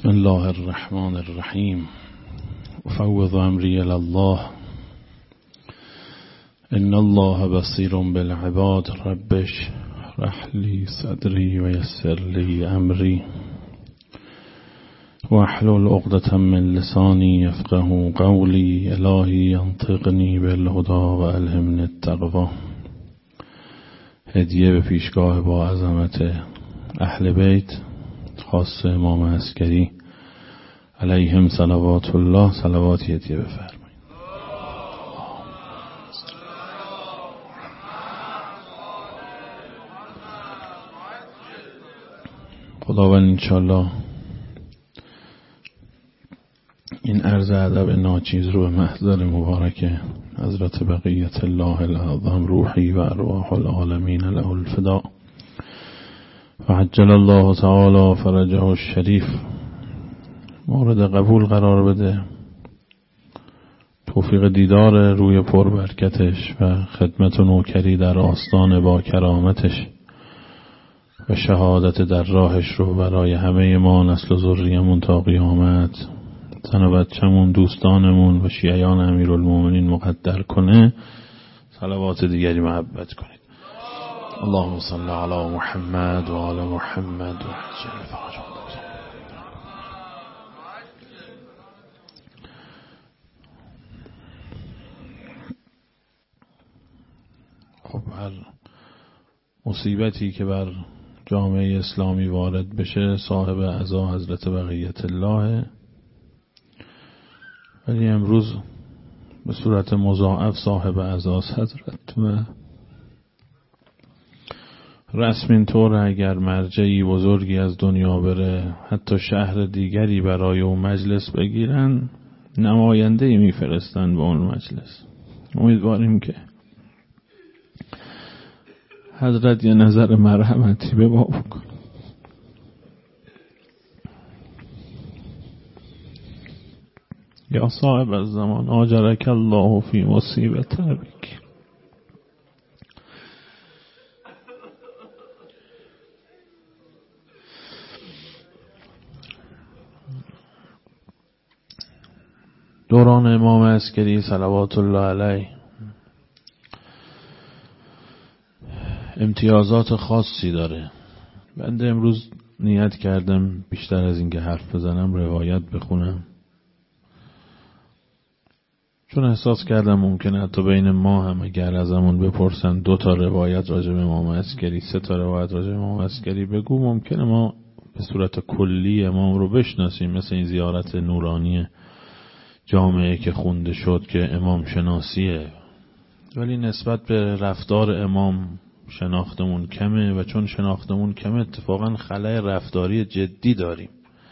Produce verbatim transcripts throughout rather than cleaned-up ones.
بسم الله الرحمن الرحیم افوض امری الی الله ان الله بصیر بالعباد ربش اشرح لی صدری و یسر لی امری واحلل عقدة من لسانی یفقهوا قولی الهی انطقنی بالهدی و الهمنی التقوی. هدیه به پیشگاه با عظمت اهل بیت خاص امام عسکری علیهم صلوات الله، صلواتی هدیه بفرمایید. خداوند انشاءالله این عرض ادب ناچیز رو به محضر مبارک حضرت بقیت الله الاعظم روحی و ارواح العالمین له الفداء فعجل الله تعالی فرجه الشریف مورد قبول قرار بده، توفیق دیدار روی پربرکتش و خدمت و نوکری در آستان با کرامتش و شهادت در راهش رو برای همه ما نسل و ذریه‌مون تا قیامت، زن و بچه‌مون، دوستانمون و شیعیان امیرالمومنین مقدر کنه. صلوات دیگری محبت کنید. اللهم صل علی محمد و آل محمد و عجل فرجهم. خب هر مصیبتی که بر جامعه اسلامی وارد بشه صاحب عزا حضرت بقیت الله، ولی امروز به صورت مضاعف صاحب عزاست حضرت و رسم اینطور اگر مرجعی بزرگی از دنیا بره حتی شهر دیگری برای اون مجلس بگیرن نماینده‌ای میفرستن به اون مجلس. امیدواریم که حضرت یه نظر مرحمتی به ما بکن. یا صاحب الزمان آجرک الله فی مصیبت ابیک. دوران امام عسکری صلوات الله علیه امتیازات خاصی داره. بنده امروز نیت کردم بیشتر از این که حرف بزنم روایت بخونم، چون احساس کردم ممکنه حتی بین ما هم اگر ازمون بپرسن دو تا روایت راجع به امام عسکری، سه تا روایت راجع به امام عسکری بگو، ممکنه ما به صورت کلی امام رو بشناسیم، مثل این زیارت نورانی جامعه که خونده شد که امام شناسیه، ولی نسبت به رفتار امام شناختمون کمه و چون شناختمون کمه اتفاقا خلأ رفتاری جدی داریم.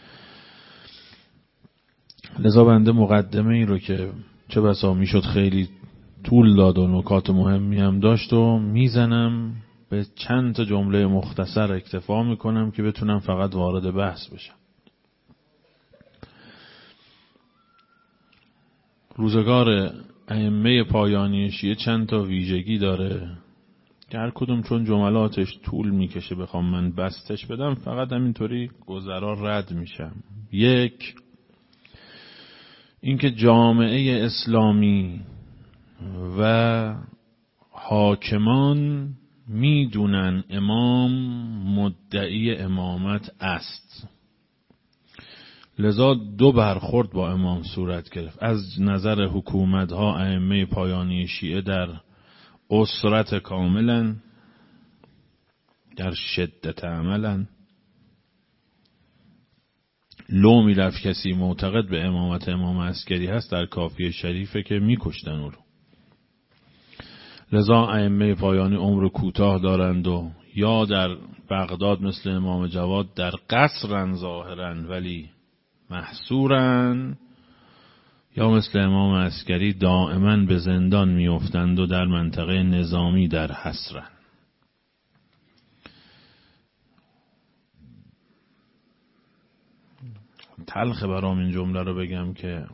لذا بنده مقدمه این رو که چه بسا میشد خیلی طول داد و نکات مهمی هم داشت و میزنم به چند تا جمله مختصر اکتفا میکنم که بتونم فقط وارد بحث بشم. روزگار ائمه پایانی شیعه چند تا ویژگی داره که هر کدوم چون جملاتش طول میکشه بخوام من بستش بدم فقط همینطوری گذرا رد میشم. یک، اینکه جامعه اسلامی و حاکمان میدونن امام مدعی امامت است، لذا دو برخورد با امام صورت گرفت. از نظر حکومت ها ائمه پایانی شیعه در اسرت کاملا، در شدت عملا، لو میرفت کسی معتقد به امامت امام عسکری هست در کافیه شریفه که میکشتن او رو. لذا ائمه پایانی عمر کوتاه دارند و یا در بغداد مثل امام جواد در قصرن ظاهرن ولی محصورن، یا مثل امام عسکری دائما به زندان میافتند و در منطقه نظامی در حصرن. تلخه برام این جمله رو بگم که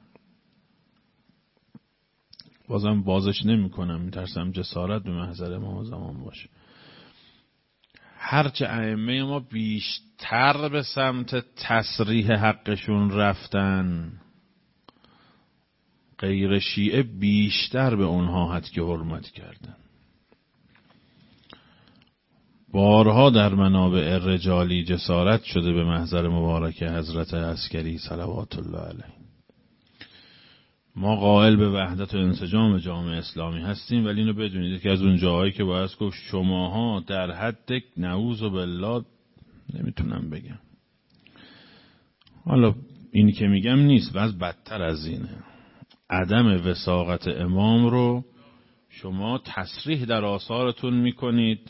بازم بازش نمی کنم، میترسم جسارت به محضر امام زمان باشه. هرچه ائمه ما بیشتر به سمت تصریح حقشون رفتن، غیر شیعه بیشتر به اونها حد که حرمت کردن. بارها در منابع رجالی جسارت شده به محضر مبارک حضرت عسکری صلوات الله علیه. ما قائل به وحدت و انسجام جامعه اسلامی هستیم، ولی اینو بدونید که از اون جاهایی که باید گفت شماها در حد نعوذ بالله نمیتونم بگم. حالا اینی که میگم نیست، بس بدتر از اینه. عدم وثاقت امام رو شما تصریح در آثارتون میکنید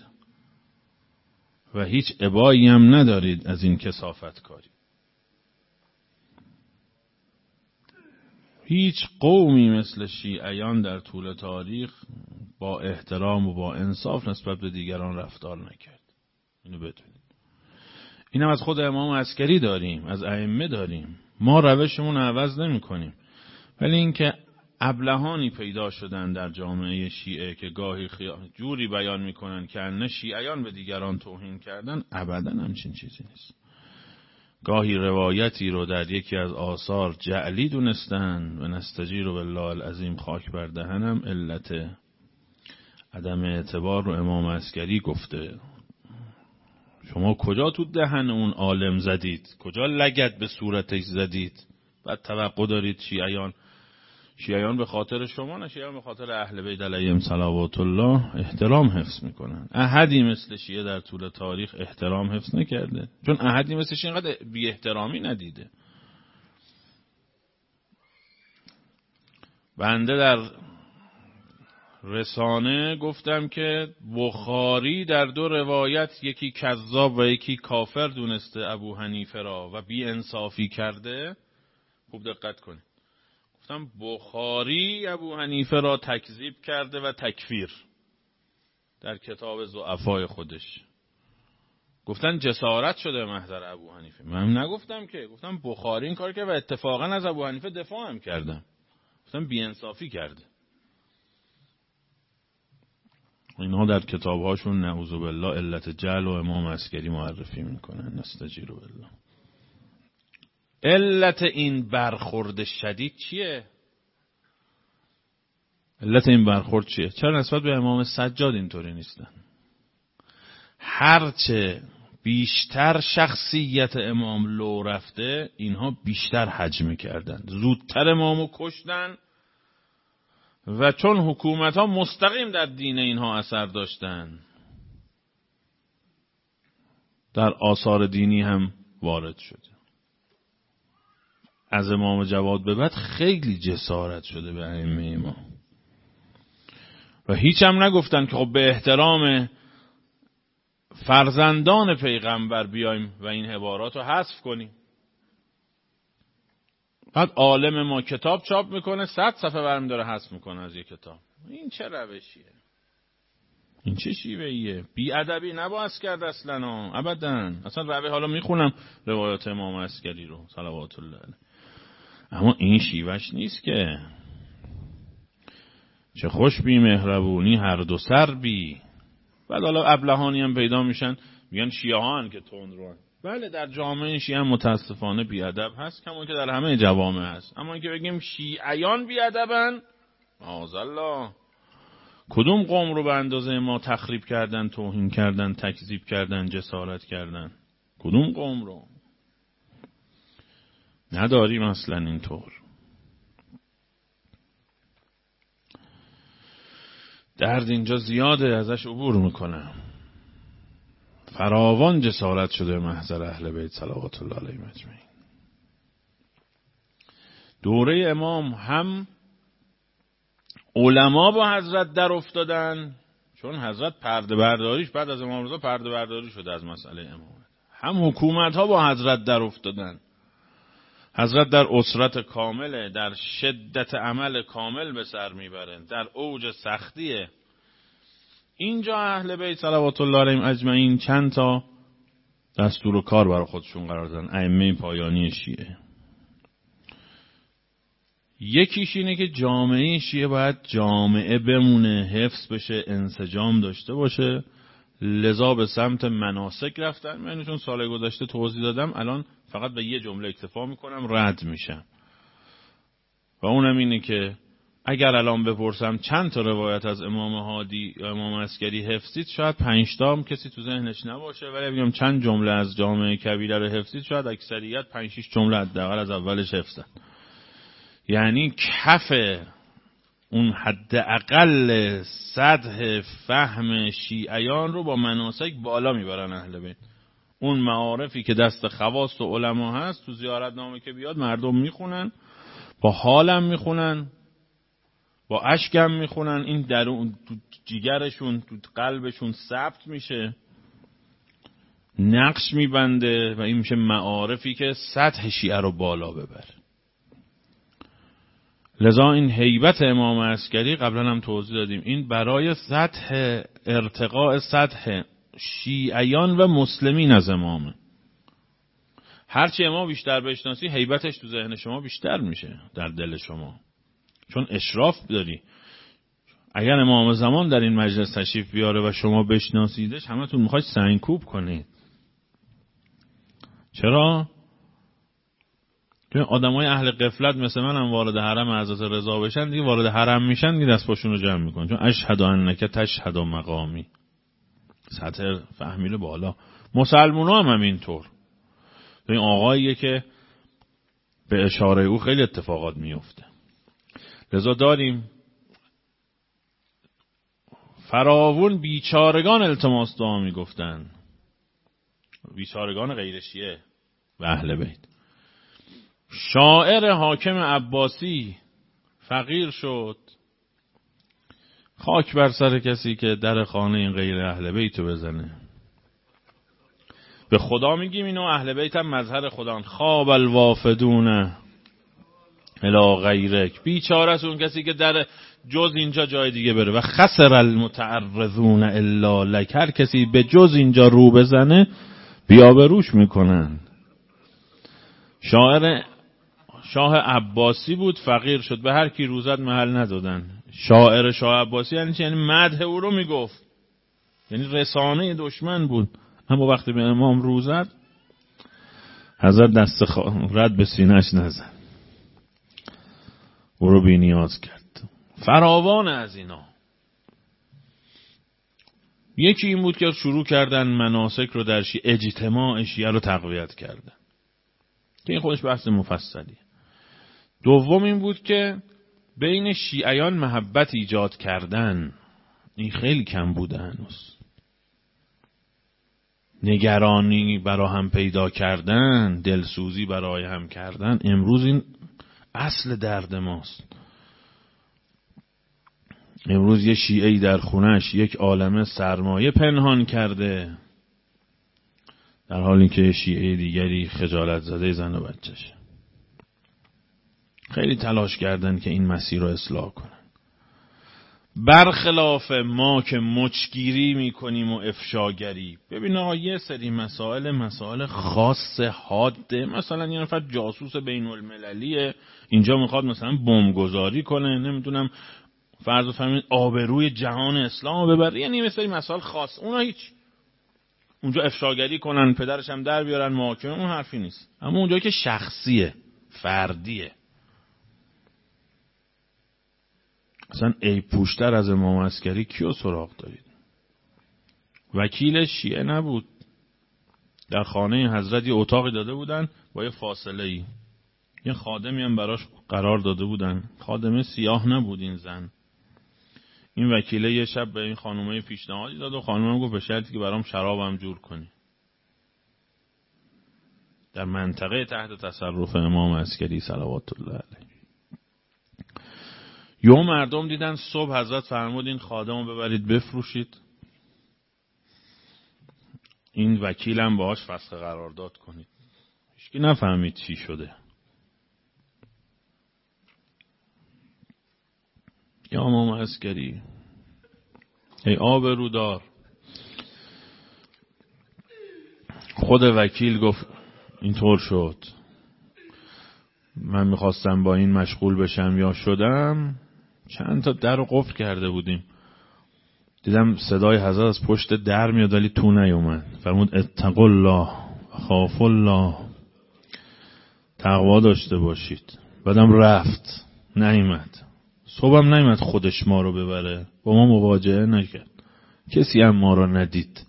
و هیچ ابایی هم ندارید از این کثافت کاری. هیچ قومی مثل شیعیان در طول تاریخ با احترام و با انصاف نسبت به دیگران رفتار نکرد. اینو بدونید. اینم از خود امام عسکری داریم، از ائمه داریم. ما روشمون عوض نمی کنیم. ولی اینکه ابلهانی پیدا شدن در جامعه شیعه که گاهی خیال جوری بیان میکنن که ان شیعیان به دیگران توهین کردن، ابداً همچین چیزی نیست. گاهی روایتی رو در یکی از آثار جعلی دونستن و نستجیر بالله العظیم خاک بر دهنم، علت عدم اعتبار رو امام عسکری گفته. شما کجا تو دهن اون عالم زدید؟ کجا لگد به صورتش زدید؟ بعد توقع دارید شیعیان شیعیان به خاطر شما نه، شیعیان به خاطر اهل بیت علیهم صلوات الله احترام حفظ میکنن. احدی مثل شیعه در طول تاریخ احترام حفظ نکرده، چون احدی مثل شیعه اینقدر بی احترامی ندیده. بنده در رسانه گفتم که بخاری در دو روایت یکی کذاب و یکی کافر دونسته ابو حنیفه را و بی انصافی کرده. خوب دقت کنید. گفتم بخاری ابو حنیفه را تکذیب کرده و تکفیر در کتاب ضعفای خودش. گفتن جسارت شده محضر ابو حنیفه. من نگفتم که، گفتم بخاری این کار کرد و اتفاقا از ابو حنیفه دفاع هم کردم. گفتم بی‌انصافی کرده. اینها در کتابهاشون نعوذ بالله علت جهل و امام عسکری معرفی میکنن. نستجیر بالله. علت این برخورد شدید چیه؟ علت این برخورد چیه؟ چرا نسبت به امام سجاد اینطوری نیستن؟ هرچه بیشتر شخصیت امام لو رفته، اینها بیشتر حجم کردن، زودتر امامو کشتن و چون حکومت ها مستقیم در دین اینها اثر داشتن، در آثار دینی هم وارد شده. از امام جواد به بعد خیلی جسارت شده به ائمه ما و هیچ هم نگفتن که خب به احترام فرزندان پیغمبر بیایم و این عبارات رو حذف کنیم. بعد عالم ما کتاب چاپ میکنه، صد صفحه برمی داره حذف میکنه از یک کتاب. این چه روشیه؟ این چه شیوهیه؟ بی ادبی نباید کرد اصلا، ابدا. اصلا روی حالا میخونم روایات امام عسکری رو صلوات الله علیه، اما این شیوهش نیست که. چه خوش بی مهربونی هر دو سر بی. بعد حالا ابلهانی هم پیدا میشن میگن شیعه هان که تند رو. بله در جامعه شیعه هم متاسفانه بی ادب هست، کما که در همه جوامع هست. اما اینکه بگیم شیعیان بی ادبن، معاذالله. کدوم قوم رو به اندازه ما تخریب کردن، توهین کردن، تکذیب کردن، جسارت کردن؟ کدوم قوم رو؟ نداریم اصلا اینطور. درد اینجا زیاده، ازش عبور میکنم. فراوان جسارت شده محضر اهل بیت صلوات الله علیهم اجمعین. دوره امام هم علما با حضرت در افتادن، چون حضرت پرده برداریش بعد از امام رضا پرده برداری شده از مسئله امامت. هم حکومت ها با حضرت در افتادن. حضرت در اسرت کامله، در شدت عمل کامل به سر میبره، در اوج سختیه. اینجا اهل بیت صلوات الله علیهم اجمعین چند تا دستور و کار برای خودشون قرار دادن، ائمه پایانی شیعه. یکیش اینه که جامعه شیعه باید جامعه بمونه، حفظ بشه، انسجام داشته باشه، لذا به سمت مناسک رفتن. من چون سال گذشته توضیح دادم، الان فقط به یه جمله اکتفا میکنم، رد میشم. و اونم اینه که اگر الان بپرسم چند تا روایت از امام هادی یا امام عسکری حفظید، شاید پنج تا هم کسی تو ذهنش نباشه، ولی بگم چند جمله از جامع کبیره رو حفظید، شاید اکثریت پنج شش جمله حداقل از اولش حفظن. یعنی کف اون حداقل سطح فهم شیعیان رو با مناسک بالا میبرن اهل بیت. اون معارفی که دست خواص و علما هست، تو زیارتنامه که بیاد مردم میخونن، با حالم میخونن، با اشکم میخونن، این درون تو جیگرشون، تو قلبشون ثبت میشه، نقش میبنده و این میشه معارفی که سطح شیعه رو بالا ببره. لذا این هیبت امام عسکری قبلا هم توضیح دادیم، این برای سطح ارتقاء سطح شیعیان و مسلمین از امامه. هرچی امام بیشتر بشناسی، هیبتش تو ذهن شما بیشتر میشه، در دل شما، چون اشراف داری. اگر امام زمان در این مجلس تشریف بیاره و شما بشناسیدش، همتون میخواید سنگکوب کنید. چرا؟ چون آدمای اهل غفلت مثل من هم وارد حرم حضرت رضا بشن، دیگه وارد حرم میشن، دیگه دست پاشون رو جمع میکنن، چون اشهد انک تشهد مقامی، سطح فهمیده بالا. مسلمونا هم همینطور. این آقاییه که به اشاره او خیلی اتفاقات میفته. لذا داریم فراوون بیچارگان التماس دعا میگفتن، بیچارگان غیر شیعه و اهل بیت. شاعر حاکم عباسی فقیر شد، خاک بر سر کسی که در خانه این غیر اهل بیتو بزنه. به خدا میگیم اینو، اهل بیت هم مظهر خدا. خواب الوافدون الی غیرک، بیچاره است اون کسی که در جز اینجا جای دیگه بره. و خسر المتعرضون الا لک، هر کسی به جز اینجا رو بزنه بیابروش میکنن. شاعر شاه عباسی بود، فقیر شد، به هر کی روزت محل ندادن. شاعر شاه عباسی یعنی چی؟ یعنی مدح او رو میگفت، یعنی رسانه دشمن بود. اما وقتی به امام روزت، حضرت دست خ... رد به سینه‌اش نزد، او رو بی نیاز کرد. فراوان از اینا. یکی این بود که شروع کردن مناسک رو در شیعه، اجتماع شیعه رو تقویت کردن، که این خودش بحث مفصلیه. دوم این بود که بین شیعیان محبت ایجاد کردن، این خیلی کم بوده هنوز. نگرانی برای هم پیدا کردن، دلسوزی برای هم کردن، امروز این اصل درد ماست. امروز یه شیعه‌ای در خونش یک عالمه سرمایه پنهان کرده، در حالی که شیعه دیگری خجالت زده زن و بچه‌شه. خیلی تلاش کردن که این مسیر رو اصلاح کنن. برخلاف ما که مچگیری میکنیم و افشاگری. ببین آقا، یه سری مسائل مسائل خاص حاده، مثلا یه نفر جاسوس بین المللیه، اینجا میخواد مثلا بمبگذاری کنه، نمیدونم فرض بفرمایید آبروی جهان اسلام رو ببره، یعنی یه سری مسائل خاص، اونا هیچ اونجا افشاگری کنن، پدرش هم در بیارن محاکمه، اون حرفی نیست. اما اونجایی که شخصیه، فردیه، اصلا ای پوشتر از امام عسکری کیو سراغ دارید؟ وکیل شیعه نبود، در خانه حضرت یه اتاقی داده بودن با یه فاصله ای، یه خادمی هم براش قرار داده بودن. خادمه سیاه نبود این زن. این وکیله یه شب به این خانومه پیشنهادی داد و خانومه گفت به شرطی که برام شرابم جور کنی. در منطقه تحت تصرف امام عسکری صلوات الله علیه. یوم مردم دیدن صبح حضرت فرمود این خادمو ببرید بفروشید، این وکیلم باهاش فسخ قرارداد کنید. هیچکی نفهمید چی شده. یا امام عسکری، ای آبرودار، خود وکیل گفت اینطور شد، من میخواستم با این مشغول بشم یا شدم. چند تا در رو قفل کرده بودیم، دیدم صدای حضرت از پشت در میاد ولی تو نیومد. فرمود اتقوا الله خاف الله، تقوا داشته باشید. بعدم رفت، نیامد. صبحم نیامد خودش ما رو ببره، با ما مواجهه نکرد، کسی هم ما رو ندید.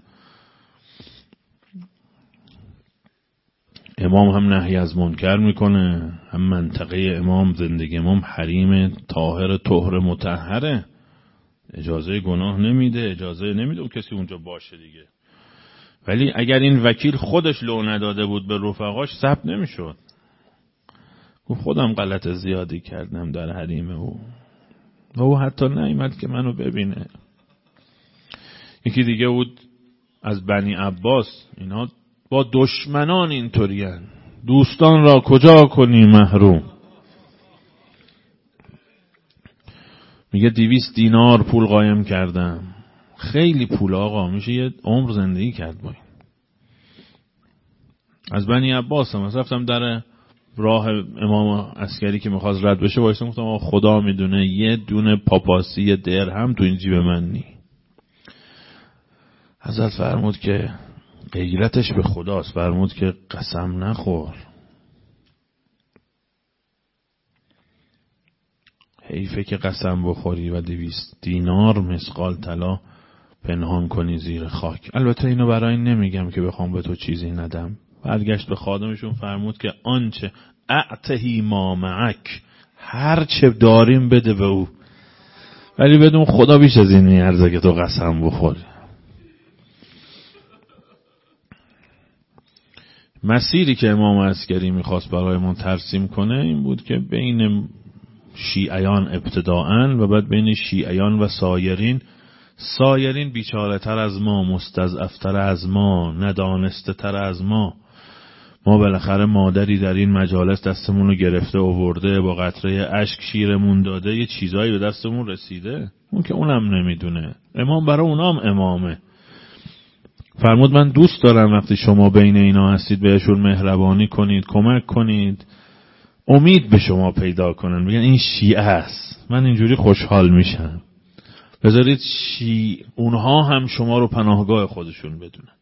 امام هم نهی از منکر میکنه، هم منطقه امام، زندگی امام حریم طاهر طهر مطهره، اجازه گناه نمیده، اجازه نمیده اون کسی اونجا باشه دیگه. ولی اگر این وکیل خودش لو نداده بود به رفقاش ثبت نمیشد. او خودم غلط زیادی کردم در حریم او و او حتی نیامد که منو ببینه. یکی دیگه بود از بنی عباس، اینا با دشمنان اینطوری هن. دوستان را کجا کنی محروم. میگه دویست دینار پول قایم کردم. خیلی پول آقا، میشه یه عمر زندگی کرد با این. از بنی عباس هم رفتم در راه امام عسکری که میخواست رد بشه وایسم، گفتم خدا میدونه یه دونه پاپاسی یه درهم تو این جیب من نی. حضرت فرمود که غیرتش به خداست، فرمود که قسم نخور. حیفه که قسم بخوری و دویست دینار مثقال طلا پنهان کنی زیر خاک. البته اینو برای نمیگم که بخوام به تو چیزی ندم. برگشت به خادمشون فرمود که آنچه اعتهی ما معک، هر چه داریم بده به او، ولی بدون خدا بیش از این نیارزه که تو قسم بخوری. مسیری که امام عسکری میخواست برایمون ترسیم کنه این بود که بین شیعیان ابتداءً و بعد بین شیعیان و سایرین، سایرین بیچاره تر از ما، مستضعفتر از ما، ندانسته تر از ما. ما بالاخره مادری در این مجالس دستمون رو گرفته آورده، با قطره اشک شیرمون داده، یه چیزایی به دستمون رسیده، اون که اونم نمیدونه. امام برای اونام امامه. فرمود من دوست دارم وقتی شما بین اینا هستید بهشون مهربانی کنید، کمک کنید، امید به شما پیدا کنن، بگن این شیعه است، من اینجوری خوشحال میشم. بذارید شیعه اونها هم شما رو پناهگاه خودشون بدونن.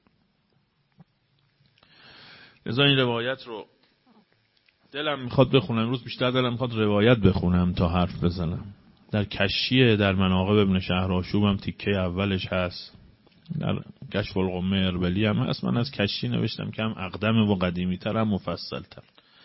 لذا این روایت رو دلم میخواد بخونم، روز بیشتر دلم میخواد روایت بخونم تا حرف بزنم. در کشیه در مناقب ابن شهرآشوب هم تیکه اولش هست، در کشف الغمه اربلی هم هست. من از کشی نوشتم که هم اقدم و قدیمی تر هم مفصل تر.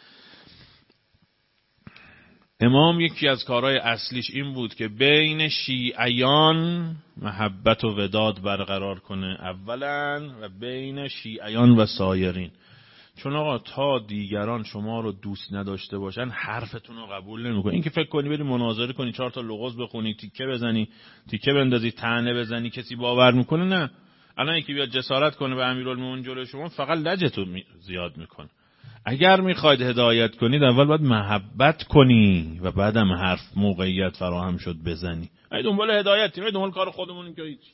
امام یکی از کارهای اصلیش این بود که بین شیعیان محبت و وداد برقرار کنه اولا، و بین شیعیان و سایرین. چون آقا تا دیگران شما رو دوست نداشته باشن حرفتون رو قبول نمیکنه. این که فکر کنی بری مناظره کنی، چهار تا لغز بخونی، تیکه بزنی، تیکه بندازی، طعنه بزنی، کسی باور میکنه؟ نه. الان یکی بیاد جسارت کنه به امیرالمومنین جلوی شما، فقط لجتو زیاد میکنه. اگر میخواید هدایت کنید اول باید محبت کنی و بعدم حرف موقعیت فراهم شد بزنی. ای دنبال هدایتی، ای دنبال کار خودمون که هیچ.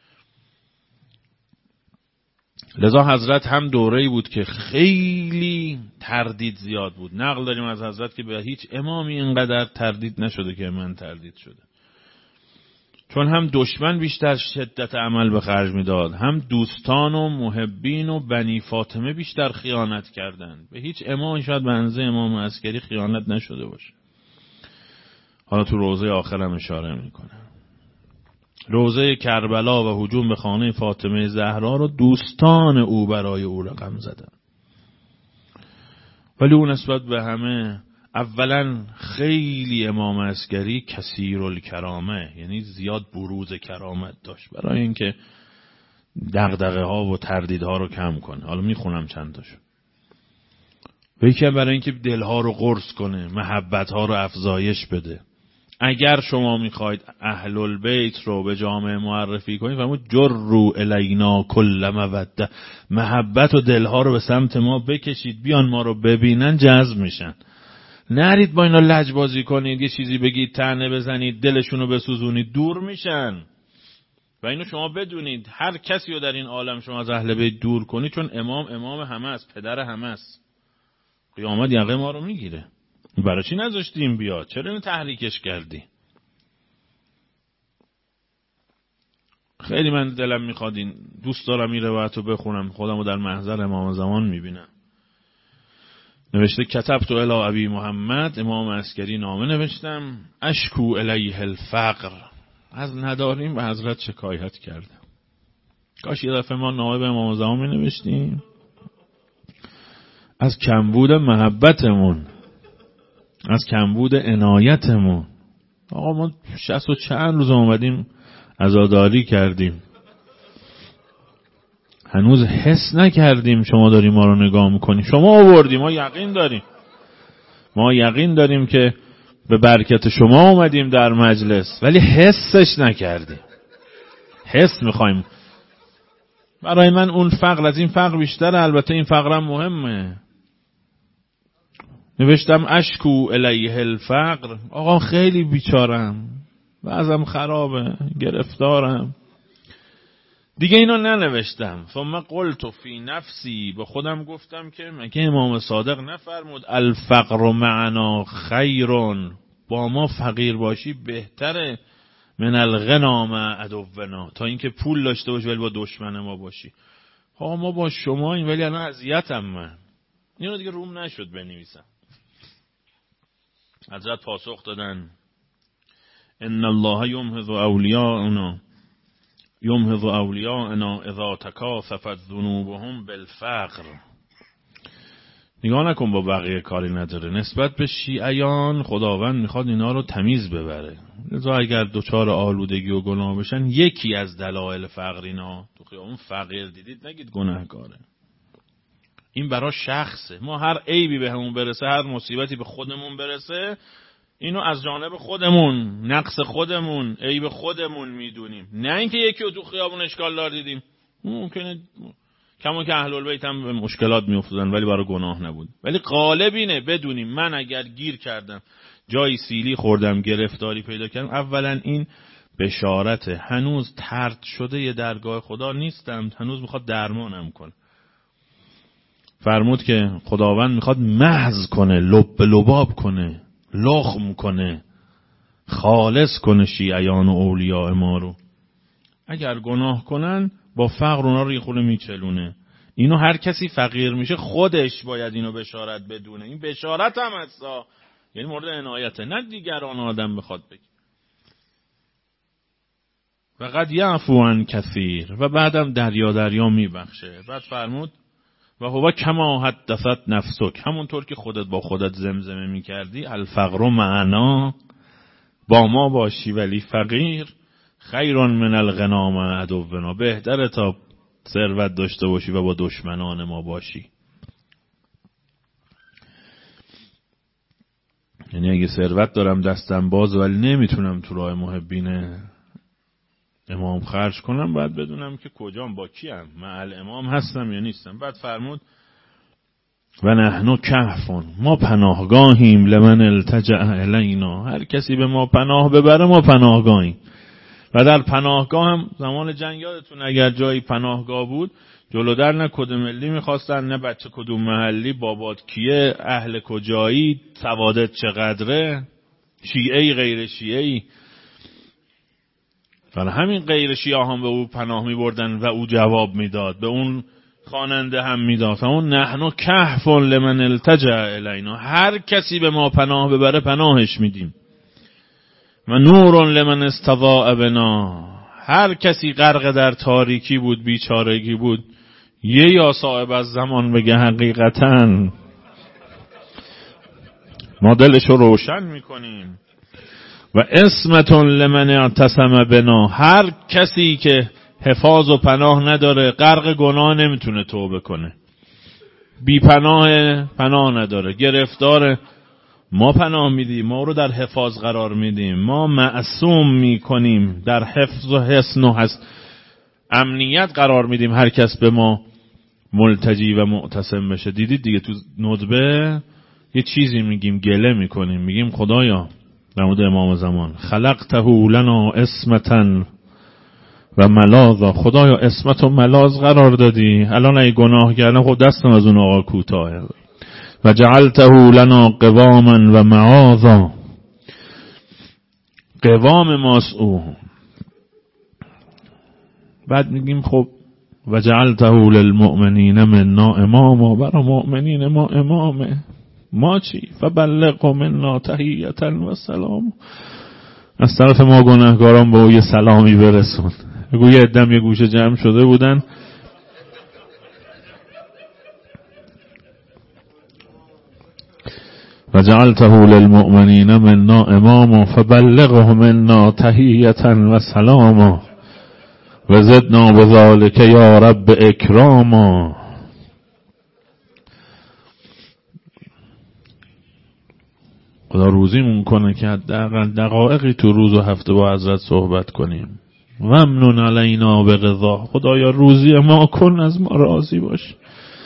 لذا حضرت هم دوره‌ای بود که خیلی تردید زیاد بود. نقل داریم از حضرت که به هیچ امامی اینقدر تردید نشده که من تردید شده. چون هم دشمن بیشتر شدت عمل به خرج میداد، هم دوستان و محبین و بنی فاطمه بیشتر خیانت کردند. به هیچ امام شاید به اندازه امام عسکری خیانت نشده باشه. حالا تو روزه آخرم اشاره میکنه. روزه کربلا و هجوم به خانه فاطمه زهرا رو دوستان او برای او رقم زدن. ولی اون نسبت به همه اولا خیلی امام عسکری کثیرالکرامه، یعنی زیاد بروز کرامت داشت برای اینکه دغدغه ها و تردیدها رو کم کنه. حالا میخونم چند تاشو. و یکی برای اینکه دلها رو قرص کنه، محبت ها رو افزایش بده. اگر شما میخواید اهل البیت رو به جامعه معرفی کنید، فرمود جروا الینا کل موده، محبت و دلها رو به سمت ما بکشید، بیان ما رو ببینن جذب میشن. نرید با اینا لجبازی کنید، یه چیزی بگید، طعنه بزنید، دلشون رو بسوزونید، دور میشن. و اینو شما بدونید، هر کسی رو در این عالم شما از اهل بیت دور کنید، چون امام امام همه است، پدر همه است، قیامت یقه ما رو میگیره. برای چی نذاشتیم بیاد؟ چرا اینو تحریکش کردی؟ خیلی من دلم میخواد این دوست دارم این روایت رو بخونم، خودم رو در محضر امام زمان میبینم. نوشته کتبت الی ابی محمد، امام عسکری نامه نوشتم، اشکو الیه الفقر، از نداریم به حضرت شکایت کردم. کاش یه دفعه ما نامه به امام زمان می نوشتیم از کمبود محبتمون، از کمبود عنایتمون. آقا ما شصت و چند روز اومدیم عزاداری کردیم، هنوز حس نکردیم شما داری ما رو نگاه میکنی. شما آوردیم، ما یقین داریم، ما یقین داریم که به برکت شما اومدیم در مجلس، ولی حسش نکردیم. حس میخوایم. برای من اون فقر از این فقر بیشتره، البته این فقرم مهمه. نوشتم اشکو الیه الفقر، آقا خیلی بیچارم، وضعم خرابه، گرفتارم. دیگه اینو ننوشتم. ثم قلت فی نفسی، به خودم گفتم که مگه امام صادق نفرمود الفقر معنا خیرون، با ما فقیر باشی بهتره من الغنا مع عدونا، تا اینکه پول داشته باشی ولی با دشمن ما باشی. ها ما با شما این، ولی الان اذیتم من. اینو دیگه روم نشد بنویسم. حضرت پاسخ دادن ان الله یمحض اولیاءنا یمحض اولیاءنا اذا تکاثفت ذنوبهم بالفقر. نگاه نکن با بقیه کاری نداره. نسبت به شیعیان خداوند میخواد اینا رو تمیز ببره. لذا اگر دوچار آلودگی و گناه بشن، یکی از دلایل فقر اینا، تو خیابون فقیر دیدید نگید گناهکاره. این برای شخصه. ما هر عیبی به همون برسه، هر مصیبتی به خودمون برسه، اینو از جانب خودمون، نقص خودمون، عیب خودمون میدونیم، نه اینکه یکی رو تو خیابون اشکال دار دیدیم. ممکنه کما که اهل البیت هم به مشکلات میافتادن ولی برای گناه نبود. ولی غالب اینه بدونیم من اگر گیر کردم، جای سیلی خوردم، گرفتاری پیدا کردم، اولا این بشارت، هنوز طرد شده یه درگاه خدا نیستم، هنوز میخواد درمانم کنه. فرمود که خداوند میخواد محض کنه، لب لباب کنه، لخم کنه، خالص کنه شیعیان و اولیاء ما رو. اگر گناه کنن با فقر اونا رو یه خورده میچلونه. اینو هر کسی فقیر میشه خودش باید اینو بشارت بدونه. این بشارت هم هستا، یعنی مورد عنایته، نه دیگران آدم بخواد بگه. و قد یعفو عن کثیر، و بعدم دریا دریا میبخشه. بعد فرمود و هو کما حدثت نفسک، همونطور که خودت با خودت زمزمه میکردی الفقر معنا، با ما باشی ولی فقیر، خیرون من الغنا مع عدونا، بهتره تا ثروت داشته باشی و با دشمنان ما باشی. یعنی اگه ثروت دارم دستم باز ولی نمیتونم تو راه محبین امام خرج کنم، باید بدونم که کجام، با کیم، مع الامام هستم یا نیستم. بعد فرمود و نحن کهفون، ما پناهگاهیم، لمن التجع الینا، هر کسی به ما پناه ببره ما پناهگاهیم. و در پناهگاه هم زمان جنگ یادتون اگر جایی پناهگاه بود، جلو در نه کد ملی میخواستن نه بچه کدوم محلی، بابات کیه، اهل کجایی، سوادت چقدره، شیعه‌ای غیر شیعه‌ای. و همین غیر شیعه هم به او پناه میبردن و او جواب میداد، به اون خواننده هم میداد. اون نحن کهفون لمن التجع الینا، هر کسی به ما پناه ببره پناهش میدیم. و نور لمن استضاء بنا، هر کسی غرق در تاریکی بود، بیچارگی بود، یه یا صاحب از زمان بگه حقیقتاً ما دلشو روشن میکنیم. و اسمتون لمن اعتصم بنا، هر کسی که حفاظ و پناه نداره، غرق گناه، نمیتونه توبه کنه، بی پناه، پناه نداره، گرفتاره، ما پناه میدیم، ما رو در حفاظ قرار میدیم، ما معصوم میکنیم، در حفظ و حسن و حس امنیت قرار میدیم، هر کس به ما ملتجی و معتصم بشه. دیدید دیگه تو ندبه یه چیزی میگیم، گله میکنیم، میگیم خدایا در مورد امام زمان خلقته لنا اسمتن و ملاذا، خدایا اسمت و ملاذ قرار دادی، الان ای گناه کردم خب دستم از اون آقا کوتاهه. و جعلته لنا قواما و معاذا، قوام ماست او، بعد میگیم خب و جعلته للمؤمنین منا اماما، برای مؤمنین ما امامه، ما چی؟ فبلغ منا تحیة و سلام، از طرف ما گناهکاران به او یه سلامی برسون. بگو یه عدم یه گوشه جمع شده بودن، و جعلته للمؤمنین منا اماما فبلغه منا تحیة و سلاما و زدنا بذلک یا رب اکراما. خدا روزیمون کنه که حداقل دقایقی تو روز و هفته با حضرت صحبت کنیم. ومنون علینا بقضا، خدایا روزی ما کن، از ما راضی باش.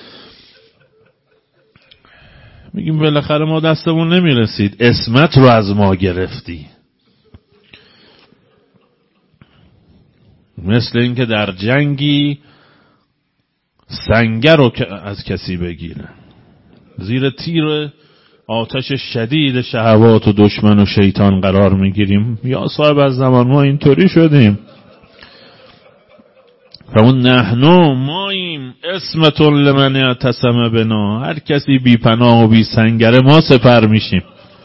میگیم بالاخره ما دستمون نمیرسید، اسمت رو از ما گرفتی. مثل این که در جنگی سنگر رو از کسی بگیره، زیر تیر آتش شدید شهوات و دشمن و شیطان قرار میگیریم. یا صاحب از زمان ما اینطوری شدیم. فمون نحنو ماییم اسمتون لمن اعتصم بنا، هر کسی بی پناه و بی سنگره ما سپر میشیم.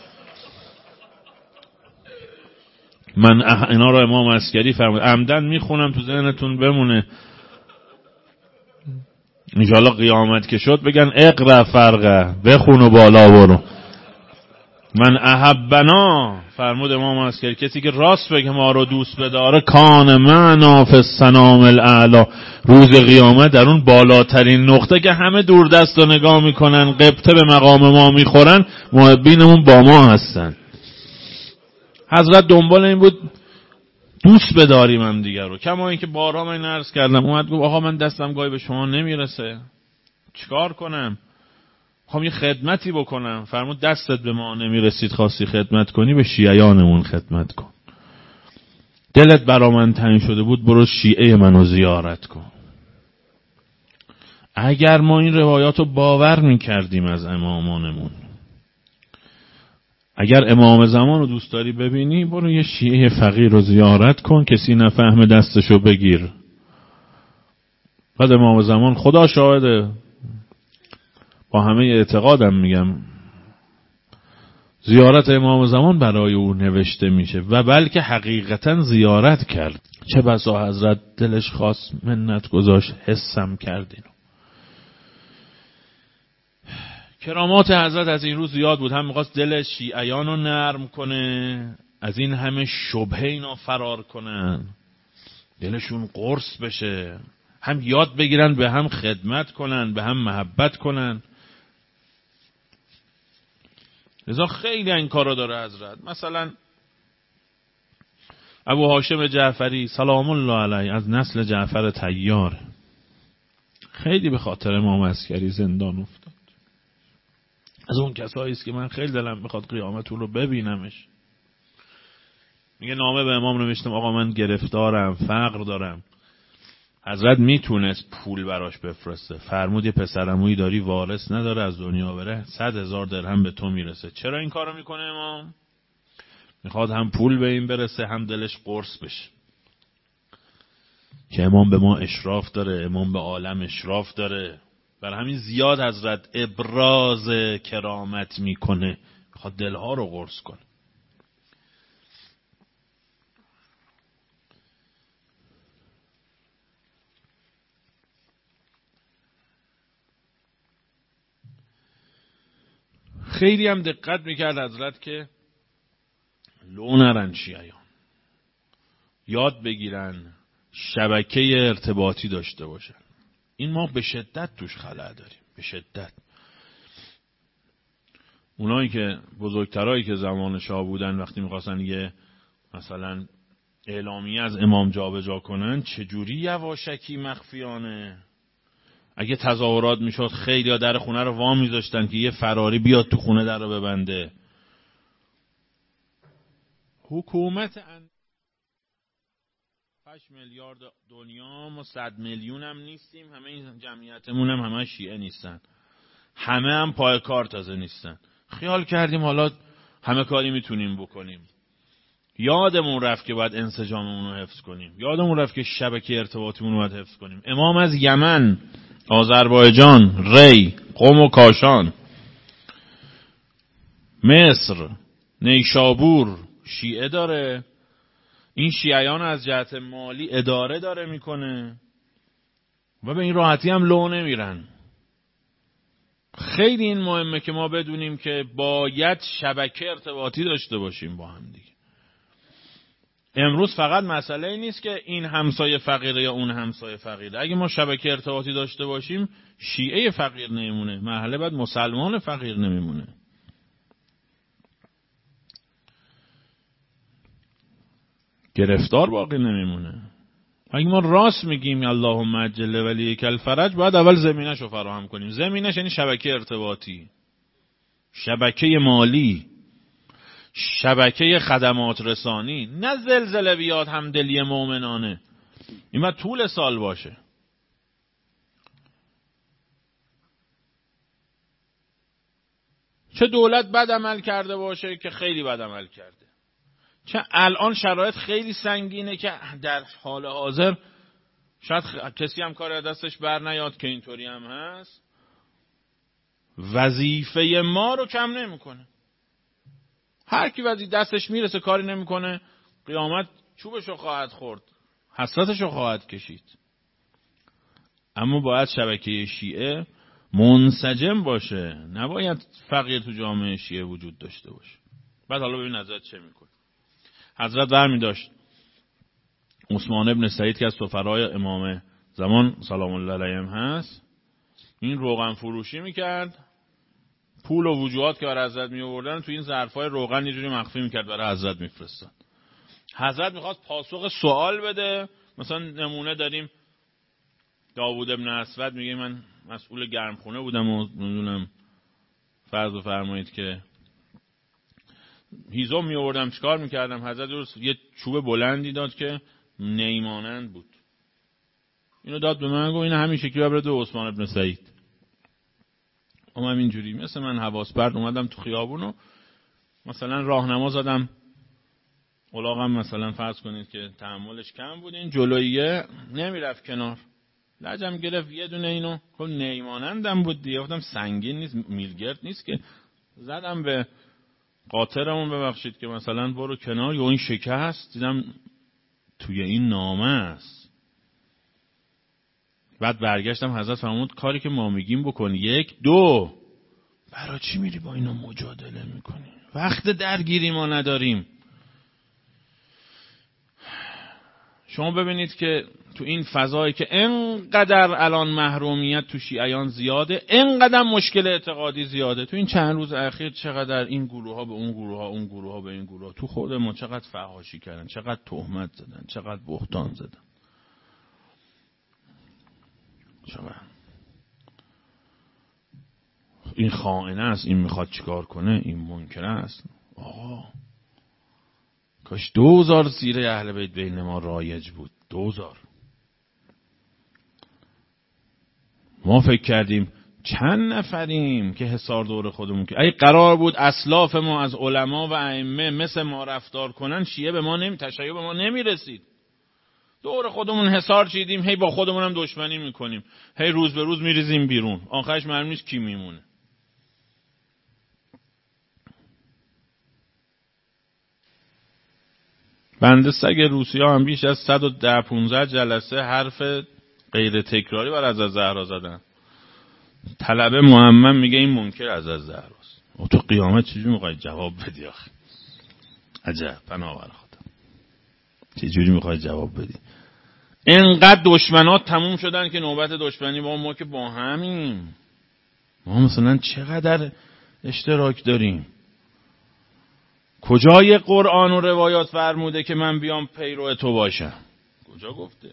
من اح... اینا رو امام عسکری فرمود، عمدن میخونم تو ذهنتون بمونه، انشاءالله قیامت که شد بگن اقرا فرقه، بخون و بالا برو. من احبنا، فرمود امام عسکری، کسی که راست بگه ما رو دوست بداره، کان معنا فی السنام الاعلی، روز قیامت در اون بالاترین نقطه که همه دور دست رو نگاه میکنن، قبطه به مقام ما میخورن، محبینمون با ما هستن. حضرت دنبال این بود دوست بداریم هم دیگر رو. کما اینکه بارها من عرض کردم، اومد گفت آقا من دستم گاهی به شما نمیرسه، چیکار کنم؟ خواهم یه خدمتی بکنم. فرمود دستت به ما نمیرسید خواستی خدمت کنی، به شیعیانمون خدمت کن. دلت برا من تنگ شده بود، برو شیعه منو زیارت کن. اگر ما این روایات رو باور میکردیم از امامانمون، اگر امام زمان رو دوست داری ببینی، برو یه شیعه فقیر رو زیارت کن، کسی نفهم دستشو بگیر. بعد امام زمان خدا شاهده، با همه اعتقادم میگم زیارت امام زمان برای او نوشته میشه و بلکه حقیقتا زیارت کرد. چه بسا حضرت دلش خواست منت گذاشت، حسم کردین. کرامات حضرت از این روز زیاد بود. هم میخواست دل شیعیان رو نرم کنه، از این همه شبهه اینا فرار کنن، دلشون قرص بشه، هم یاد بگیرن به هم خدمت کنن، به هم محبت کنن. لذا خیلی این کارا داره حضرت. مثلا ابو هاشم جعفری سلام الله علیه از نسل جعفر طیار، خیلی به خاطر امام عسکری زندان افتاد. از اون کسایی است که من خیلی دلم میخواد قیامت اون رو ببینمش. میگه نامه به امام نوشتم آقا من گرفتارم، فقر دارم. حضرت میتونست پول براش بفرسته، فرمود یه پسرعمویی داری وارث نداره، از دنیا بره صد هزار درهم به تو میرسه. چرا این کارو میکنه امام؟ میخواد هم پول به این برسه، هم دلش قرص بشه که امام به ما اشراف داره، امام به عالم اشراف داره. بر همین زیاد حضرت ابراز کرامت میکنه، میخواد دلها رو قرص کنه. خیلی هم دقت میکرد حضرت که لو نرن شیعیان، یاد بگیرن، شبکه ارتباطی داشته باشن. این ما به شدت توش خلأ داریم، به شدت. اونایی که بزرگترایی که زمان شاه بودن وقتی میخواستن یه مثلا اعلامیه از امام جابجا کنن، چجوری یواشکی مخفیانه، اگه تظاهرات میشد خیلی ها در خونه رو وام میذاشتن که یه فراری بیاد تو خونه در رو ببنده. حکومت ان هشت میلیارد دنیا، ما صد میلیون هم نیستیم، همه این جمعیتمون هم همه شیعه نیستن، همه هم پای کار تازه نیستن. خیال کردیم حالا همه کاری میتونیم بکنیم. یادمون رفت که باید انسجاممون رو حفظ کنیم. یادمون رفت که شبکه ارتباطیمون رو باید حفظ کنیم. امام از یمن، آذربایجان، ری، قم و کاشان، مصر، نیشابور شیعه داره. این شیعیان از جهت مالی اداره داره میکنه و به این راحتی هم لو نمیرن. خیلی این مهمه که ما بدونیم که باید شبکه ارتباطی داشته باشیم با هم دیگه. امروز فقط مسئله نیست که این همسایه فقیره یا اون همسایه فقیره. اگه ما شبکه ارتباطی داشته باشیم شیعه فقیر نمیمونه، مرحله بعد مسلمان فقیر نمیمونه. گرفتار باقی نمیمونه. اگه ما راست میگیم اللهم عجل ولیک الفرج، باید اول زمینه‌شو فراهم کنیم. زمینه‌ش یعنی شبکه ارتباطی، شبکه مالی، شبکه خدمات رسانی. نه زلزله بیاد همدلی مؤمنانه، این باید طول سال باشه. چه دولت بد عمل کرده باشه که خیلی بد عمل کرده، چه الان شرایط خیلی سنگینه که در حال حاضر شاید کسی هم کار دستش بر نیاد که اینطوری هم هست، وظیفه ما رو کم نمیکنه. هر کی وظیفه دستش میرسه کاری نمیکنه، قیامت چوبشو خواهد خورد، حسرتشو خواهد کشید. اما باید شبکه شیعه منسجم باشه، نباید فقیر تو جامعه شیعه وجود داشته باشه. بعد حالا ببین حضرت چه میکنه. حضرت برمی داشت عثمان ابن سعید که از سفرای امام زمان سلام الله علیهم هست، این روغن فروشی میکرد، پول و وجوهات که برای حضرت می آوردن تو این ظرفای روغن یه جوری مخفی میکرد برای حضرت میفرستن. حضرت میخواست پاسخ سوال بده، مثلا نمونه داریم داوود ابن اسود میگه من مسئول گرمخونه بودم و نمیدونم فرض فرمایید که هیزم می آوردم چیکار میکردم. حضرت درست یه چوب بلندی داد که نیمانند بود، اینو داد به من، گفت این همین شکلی ببره به عثمان ابن سعید. اما اینجوری مثل من حواس پرت اومدم تو خیابونو مثلا راهنما زدم، الاغم مثلا فرض کنید که تحملش کم بود، این جلویه نمیرفت کنار، لجم گرفت یه دونه اینو، خب نیمانندم بود دیگه، گفتم سنگین نیست میلگرد نیست که، زدم به قاطرمون ببخشید که مثلا برو کنار، یا این شکست، دیدم توی این نامه است. بعد برگشتم حضرت فرمود کاری که ما میگیم بکن. یک دو برای چی میری با اینا مجادله میکنی؟ وقت درگیری ما نداریم. شما ببینید که تو این فضایی که انقدر الان محرومیت تو شیعیان زیاده، انقدر مشکل اعتقادی زیاده، تو این چند روز اخیر چقدر این گروه ها به اون گروه ها، اون گروه ها به این گروه ها، تو خود ما چقدر فحاشی کردن، چقدر تهمت زدن، چقدر بهتان زدن. چقدر این خائنه است، این میخواد چیکار کنه، این منکر است. آقا کاش دوزار سیره اهل بیت بین ما رایج بود. دوزار. ما فکر کردیم چند نفریم که حصار دور خودمون که ای قرار بود اسلاف ما از علما و ائمه مثل ما رفتار کنن، شیعه به ما نمی تشیع به ما نمی رسید. دور خودمون حصار چیدیم، هی با خودمون هم دشمنی میکنیم، هی روز به روز میریزیم بیرون، آخرش معلوم نیست کی میمونه. بنده سگ روسیه هم بیش از صد و ده پونزده جلسه حرف غیر تکراری بر از زهرا زدن. طلبه محمد میگه این منکر از از زهراست. او تو قیامت چجوری میخوای جواب بدی آخه؟ عجب پناه بر خدا. چجوری میخوای جواب بدی؟ اینقدر دشمنات تموم شدن که نوبت دشمنی با ما که با همیم. ما مثلا چقدر اشتراک داریم؟ کجای قرآن و روایات فرموده که من بیام پیرو تو باشم؟ کجا گفته؟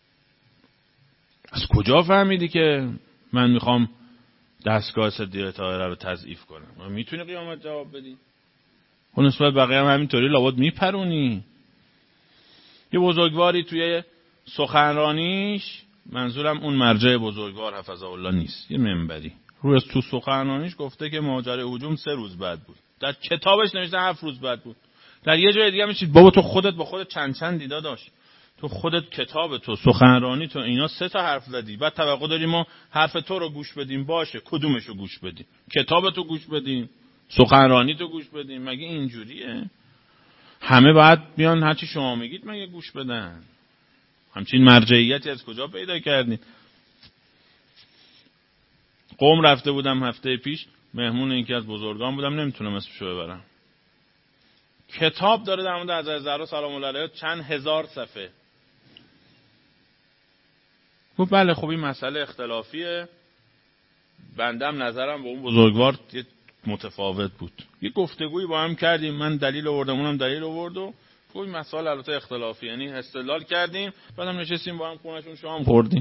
از کجا فهمیدی که من میخوام دستگاه صدیقه طاهره رو تضعیف کنم؟ من میتونی قیامت جواب بدی؟ خب نسبت بقیه هم همینطوری لابد میپرونی. یه بزرگواری توی سخنرانیش، منظورم اون مرجع بزرگوار حفظه الله نیست، یه منبری روی تو سخنرانیش گفته که ماجرای هجوم سه روز بعد بود. در کتابش نوشته هفت روز بعد بود. در یه جای دیگه میشید بابا تو خودت با خودت چند چند دیدا داشت، تو خودت کتاب تو سخنرانی تو اینا سه تا حرف زدی، بعد توقع داریم ما حرف تو رو گوش بدیم. باشه کدومش رو گوش بدیم؟ کتاب تو گوش بدیم، سخنرانی تو گوش بدیم؟ مگه اینجوریه؟ همه باید بیان هرچی شما میگید مگه گوش بدن؟ همچین مرجعیتی از کجا پیدا کردین؟ قم رفته بودم هفته پیش، مهمون یکی از بزرگان بودم، نمیتونم اسمشو ببرم. کتاب داره در مورد حضرت زهرا سلام الله علیها چند هزار صفحه. خب بله خب این مسئله اختلافیه، بندم نظرم با اون بزرگوار متفاوت بود. یه گفتگویی با هم کردیم، من دلیل آوردم اونم دلیل آورد و خب این مسائل البته اختلافی، یعنی استدلال کردیم، بعدم نشستیم با هم خونه‌شون شام خوردیم.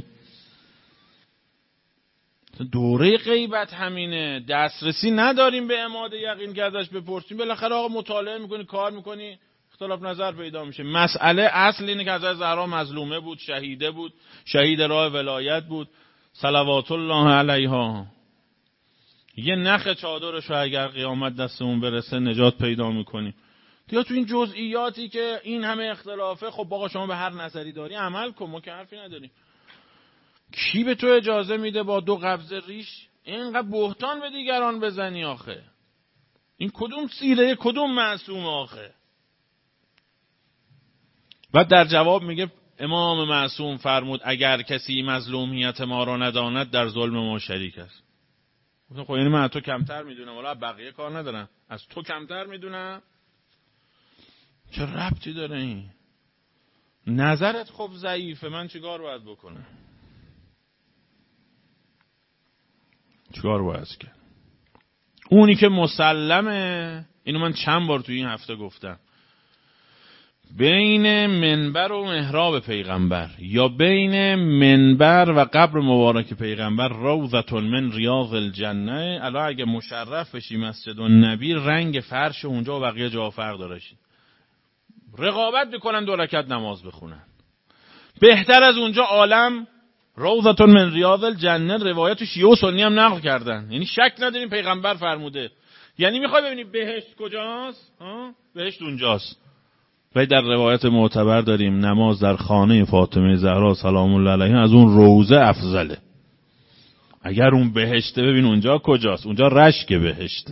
دوره غیبت همینه، دسترسی نداریم به عماد یقین که ازش بپرسیم. بالاخره آقا مطالعه میکنی، کار میکنی، اختلاف نظر پیدا میشه. مسئله اصل اینه که حضرت زهرا مظلومه بود، شهیده بود، شهید راه ولایت بود صلوات الله علیها. یه نخ چادرش رو اگر قیامت دستمون برسه نجات پیدا میکنیم. یا تو این جزئیاتی که این همه اختلافه، خب آقا شما به هر نظری داری عمل کن، ما که حرفی نداریم. کی به تو اجازه میده با دو قبضه ریش اینقدر بهتان به دیگران بزنی آخه؟ این کدوم سیره، کدوم معصوم آخه؟ بعد در جواب میگه امام معصوم فرمود اگر کسی مظلومیت ما را نداند در ظلم ما شریک است. خب یعنی من از تو کمتر میدونم، ولی بقیه کار ندارم، از تو کمتر میدونم؟ چه ربطی داره این؟ نظرت خب ضعیفه، من چیکار باید بکنم؟ چیکار باید کرد؟ اونی که مسلمه، اینو من چند بار توی این هفته گفتم، بین منبر و محراب پیغمبر یا بین منبر و قبر مبارک پیغمبر روضتون من ریاض الجنه، الا اگه مشرف بشی مسجد النبی رنگ فرش اونجا و بقیه جا فرق داره، رقابت میکنن دو رکعت نماز بخونن. بهتر از اونجا عالم روضتون من ریاض الجنه روایت شیعه و سنی هم نقل کردن، یعنی شک نداریم پیغمبر فرموده. یعنی میخوای ببینی بهشت کجاست؟ ها؟ بهشت اونجاست. و در روایت معتبر داریم نماز در خانه فاطمه زهرا سلام الله علیها از اون روضه افضله. اگر اون بهشته ببین اونجا کجاست؟ اونجا رشک بهشت.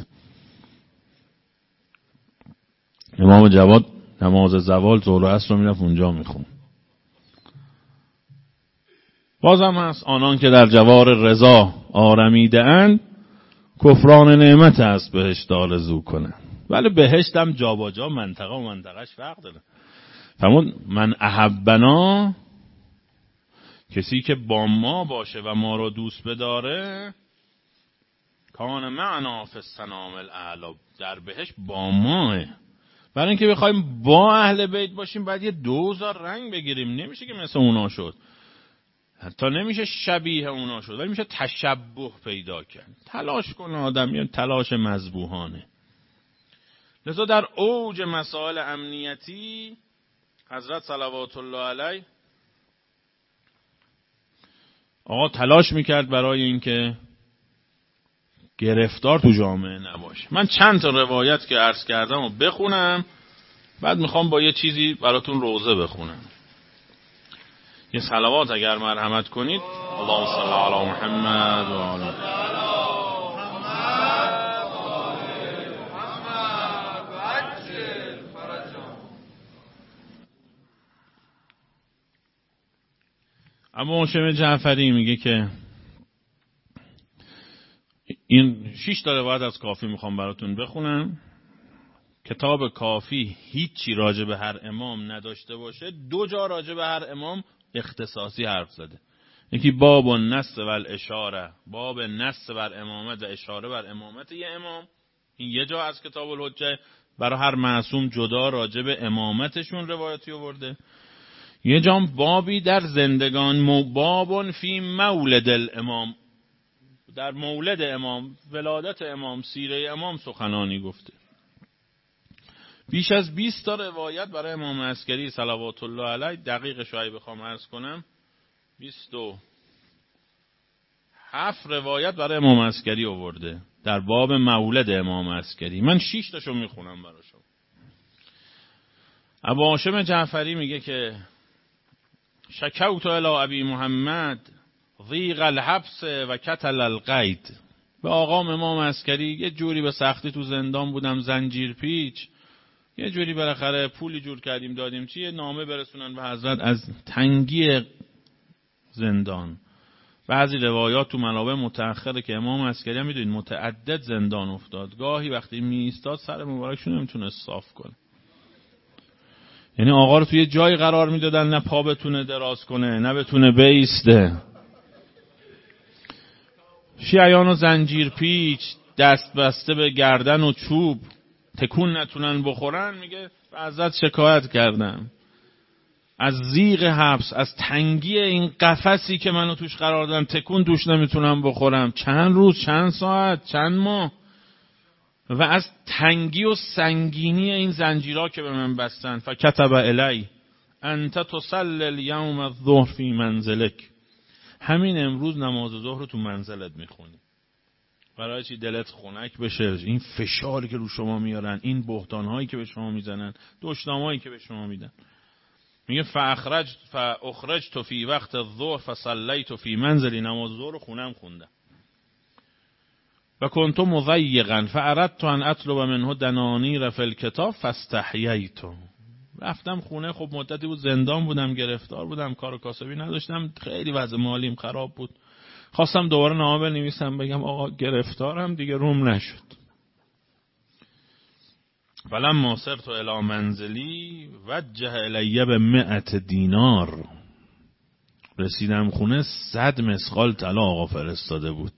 امام جواد نماز زوال ظهر و عصر رو میرفت اونجا میخون. بازم هست آنان که در جوار رضا آرمیده اند کفران نعمت است بهشت آرزو کنند. ولی بهشت هم جا با جا منطقه و منطقهش فرق داره. فرمود من احبنا، کسی که با ما باشه و ما رو دوست بداره، کان معنا فی السنام الاعلی، در بهشت با ماه. برای اینکه بخوایم با اهل بیت باشیم باید یه دوزار رنگ بگیریم، نمیشه که مثل اونا شد، حتی نمیشه شبیه اونا شد، ولی میشه تشبه پیدا کرد. تلاش کنه آدم، یه تلاش مذبوحانه. لذا در اوج مسائل امنیتی حضرت صلوات الله علیه آقا تلاش میکرد برای اینکه گرفتار تو جامعه نباشه. من چند تا روایت که عرض کردم رو بخونم، بعد میخوام با یه چیزی براتون روزه بخونم. یه صلوات اگر مرحمت کنید. اللهم صل علی محمد و آل ابو هاشم جعفری میگه که این شش تا روایت از کافی میخوام براتون بخونم. کتاب کافی هیچی راجع به هر امام نداشته باشه، دو جا راجع به هر امام اختصاصی حرف زده. یکی باب النص و الاشاره، باب نص بر امامت و اشاره بر امامت یه امام، این یه جا از کتاب الحجه برای هر معصوم جدا راجع به امامتشون روایتی آورده. یه جا بابی در زندگان، باب فی مولد الامام، در مولد امام، ولادت امام، سیره امام سخنانی گفته. بیش از بیست تا روایت برای امام عسکری صلوات الله علیه، دقیق شایی بخوام عرض کنم بیست و هفت روایت برای امام عسکری آورده در باب مولد امام عسکری. من شش تاشو میخونم برای شما. ابو هاشم جعفری میگه که شکوت الی ابی محمد ضیق الحبس و کتل القید. به آقام امام عسکری یه جوری به سختی تو زندان بودم، زنجیر پیچ، یه جوری بالاخره پولی جور کردیم دادیم چی، یه نامه برسونن به حضرت از تنگی زندان. بعضی روایات تو منابع متأخره که امام عسکری هم میدونید متعدد زندان افتاد، گاهی وقتی می ایستاد سر مبارکشون نمیتونه صاف کنه، یعنی آقا رو توی جای قرار میدادن نه پا بتونه دراز کنه نه بتونه بیسته. شیعیان و زنجیر پیچ، دست بسته به گردن و چوب، تکون نتونن بخورن. میگه به حضرت شکایت کردم از ضیق حبس، از تنگی این قفسی که منو توش قرار دادن، تکون توش نمیتونم بخورم، چند روز، چند ساعت، چند ماه، و از تنگی و سنگینی این زنجیرها که به من بستن. فکتب الی انت تصلی الیوم الظهر فی منزلک، همین امروز نماز ظهر رو تو منزلت میخونی. برای چی؟ دلت خنک بشه. این فشاری که رو شما میارن، این بهتانهایی که به شما میزنن، دشنامایی که به شما میدن. میگه فاخرج فاخرجت فی وقت الظهر فصلیت فی منزلی، نماز ظهر رو خونم خوندم. و کنت مضیقا فاردت ان اطلب منه دنانیر فی الکتاب فاستحییت. رفتم خونه، خب مدتی بود زندان بودم، گرفتار بودم، کار و کاسبی نداشتم، خیلی وضع مالیم خراب بود. خواستم دوباره نامه بنویسم بگم آقا گرفتارم، دیگه روم نشد. فلما سرت الی منزلی وجه الی بمئة دینار، رسیدم خونه صد مسقال طلا آقا فرستاده بود.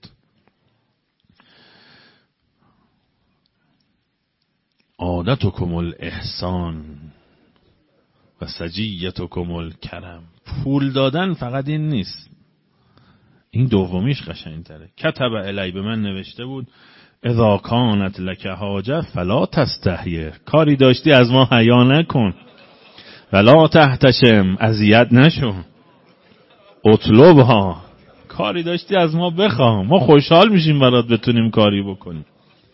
عادتکم الاحسان و سجیتکم الکرم. پول دادن فقط این نیست، این دومیش قشنگ‌تره. کتب الی، به من نوشته بود اذا کانت لک حاجه فلا تستحی، کاری داشتی از ما حیا نکن، ولا تحتشم، اذیت نشو، اطلبها، کاری داشتی از ما بخواه، ما خوشحال میشیم برات بتونیم کاری بکنیم.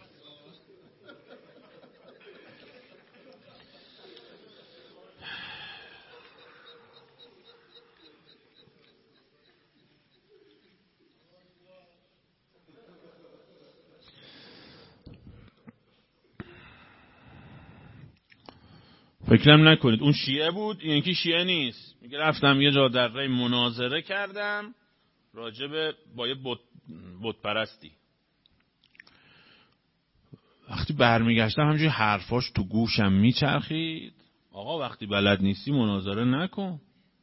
فکرم نکنید اون شیعه بود این یکی شیعه نیست. میگه رفتم یه جا در ری مناظره کردم راجب با یه بت, بت پرستی. وقتی برمیگشتم همجوری حرفاش تو گوشم میچرخید، آقا وقتی بلد نیستی مناظره نکن،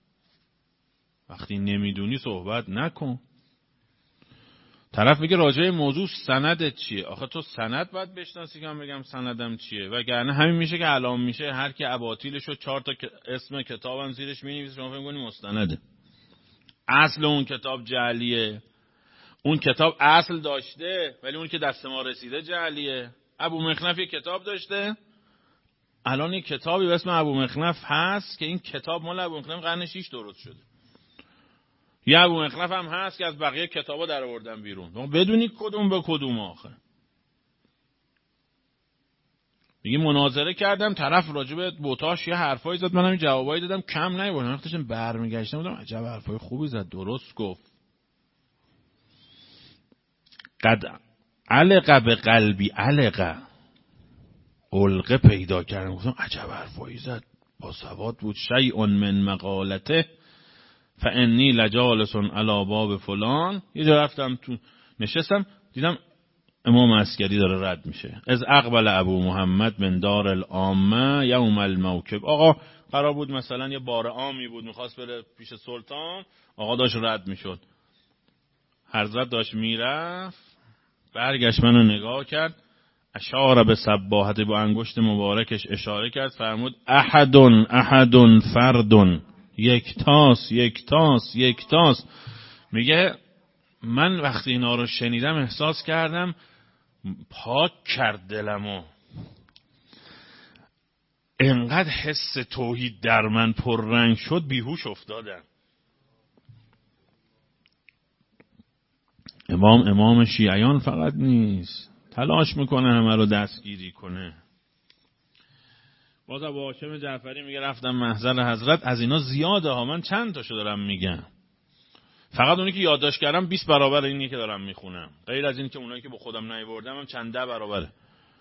وقتی نمیدونی صحبت نکن. طرف میگه راجع موضوع سندت چیه؟ آخه تو سند باید بشناسی که من بگم سندم چیه، وگرنه همین میشه که علام میشه هر کی اباطیلشو چهار تا اسم کتابم زیرش مینویسه، شما فکر کنید مستنده. اصل اون کتاب جعلیه. اون کتاب اصل داشته ولی اون که دست ما رسیده جعلیه. ابو مخنف یه کتاب داشته، الان یه کتابی به اسم ابو مخنف هست که این کتاب مال ابو مخنف قرن شش درست شده. یه ابو مخنف هم هست که از بقیه کتابا در آوردن بیرون. ما بدونی کدوم به کدوم آخه. میگه مناظره کردم، طرف راجع به بوتاش یه حرفایی زد، منم جوابایی دادم، کم نیوردم. وقتش برمیگشتم بودم عجب حرفای خوبی زد، درست گفت. قد علق به قلبی علق، علقه پیدا کردم، گفتم عجب حرفایی زد، با سواد بود. شیء من مقالته فانی لجالس علی باب فلان. یه جا رفتم تو نشستم دیدم امام عسکری داره رد میشه. از اقبل ابو محمد من دار العامه یوم الموکب. آقا قرار بود مثلا یه بار عامی بود میخواست بره پیش سلطان، آقا داشت رد میشد، حضرت داشت میرفت، برگشت منو نگاه کرد، اشاره به سباحت، با انگشت مبارکش اشاره کرد، فرمود احدن احدن فردن، یک تاس یک تاس یک تاس. میگه من وقتی اینا رو شنیدم احساس کردم پاک کرد دلمو، انقدر حس توحید در من پررنگ شد بیهوش افتادم. امام امام شیعیان فقط نیست، تلاش میکنه همه رو دستگیری کنه. باز ابو هاشم جعفری میگه رفتم محضر حضرت. از اینا زیاده ها، من چند تاشو دارم میگم، فقط اونی که یادداشت کردم بیست برابر اینی که دارم میخونم، غیر از این که اونایی که با خودم نیاوردم هم چند ده برابره.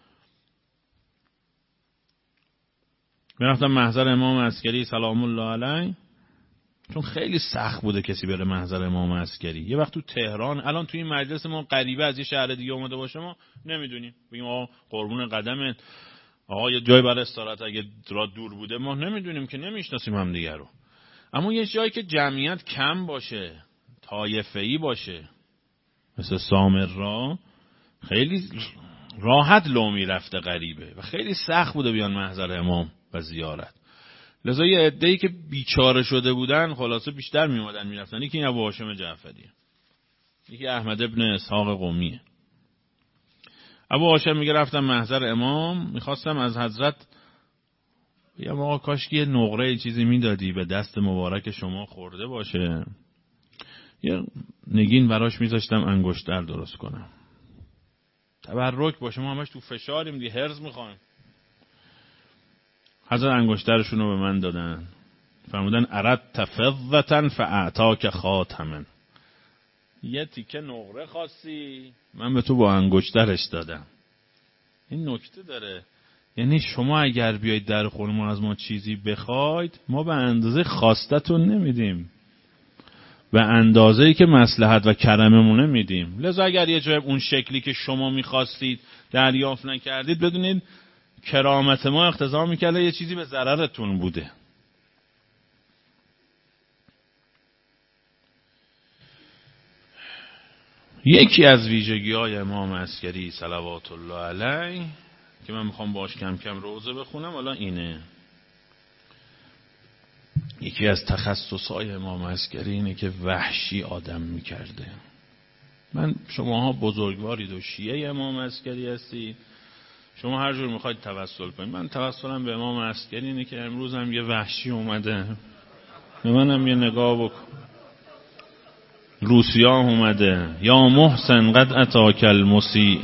میرفتم محضر امام عسکری سلام الله علیه، چون خیلی سخت بوده کسی بره محضر امام عسکری. یه وقت تو تهران، الان تو این مجلس ما غریبه از یه شهر دیگه اومده باشه ما نمیدونیم، بگیم آقا قربون قدمت، آقا یه جای برای استراحت اگه را دور بوده، ما نمیدونیم که، نمیشناسیم هم دیگه رو. اما یه جایی که جمعیت کم باشه، طایفه‌ای باشه، مثل سامرا، خیلی راحت لو میرفته غریبه و خیلی سخت بوده بیان محضر امام و زیارت. لذا یه عده‌ای که بیچاره شده بودن خلاصه بیشتر میومدن میرفتن. یکی این ابو هاشم جعفریه، یکی احمد ابن اسحاق قمیه. ابو هاشم میگه رفتم محضر امام، میخواستم از حضرت بگم آقا کاش که یه نقره چیزی میدادی به دست مبارک شما خورده باشه، یه نگین براش میذاشتم انگشتر درست کنم، تبرک باشه، ما همش تو فشاریم دیگه، هرز میخوایم. حضرت انگشترشون رو به من دادن، فرمودن اردت فضة فاعطاک خاتما، یه تیکه نقره خواستی من به تو با انگشترش دادم. این نکته داره، یعنی شما اگر بیایید در خونه ما از ما چیزی بخواید، ما به اندازه خواستتون نمیدیم، به اندازه‌ای که مصلحت و کرممونه میدیم. لذا اگر یه جای اون شکلی که شما میخواستید دریافت نکردید، بدونید کرامت ما اقتضا میکرده یه چیزی به ضررتون بوده. یکی از ویژگی‌های امام عسکری صلوات الله علیه که من میخوام باش کم کم روزه بخونم حالا اینه، یکی از تخصصهای امام عسکری اینه که وحشی آدم میکرده. من شماها بزرگوارید و شیعه امام عسکری هستید، شما هر جور میخواید توسل کنید. من توسلم به امام عسکری اینه که امروز هم یه وحشی اومده به منم یه نگاه بکن، روسیا اومده، یا محسن قد اتاک المسیء.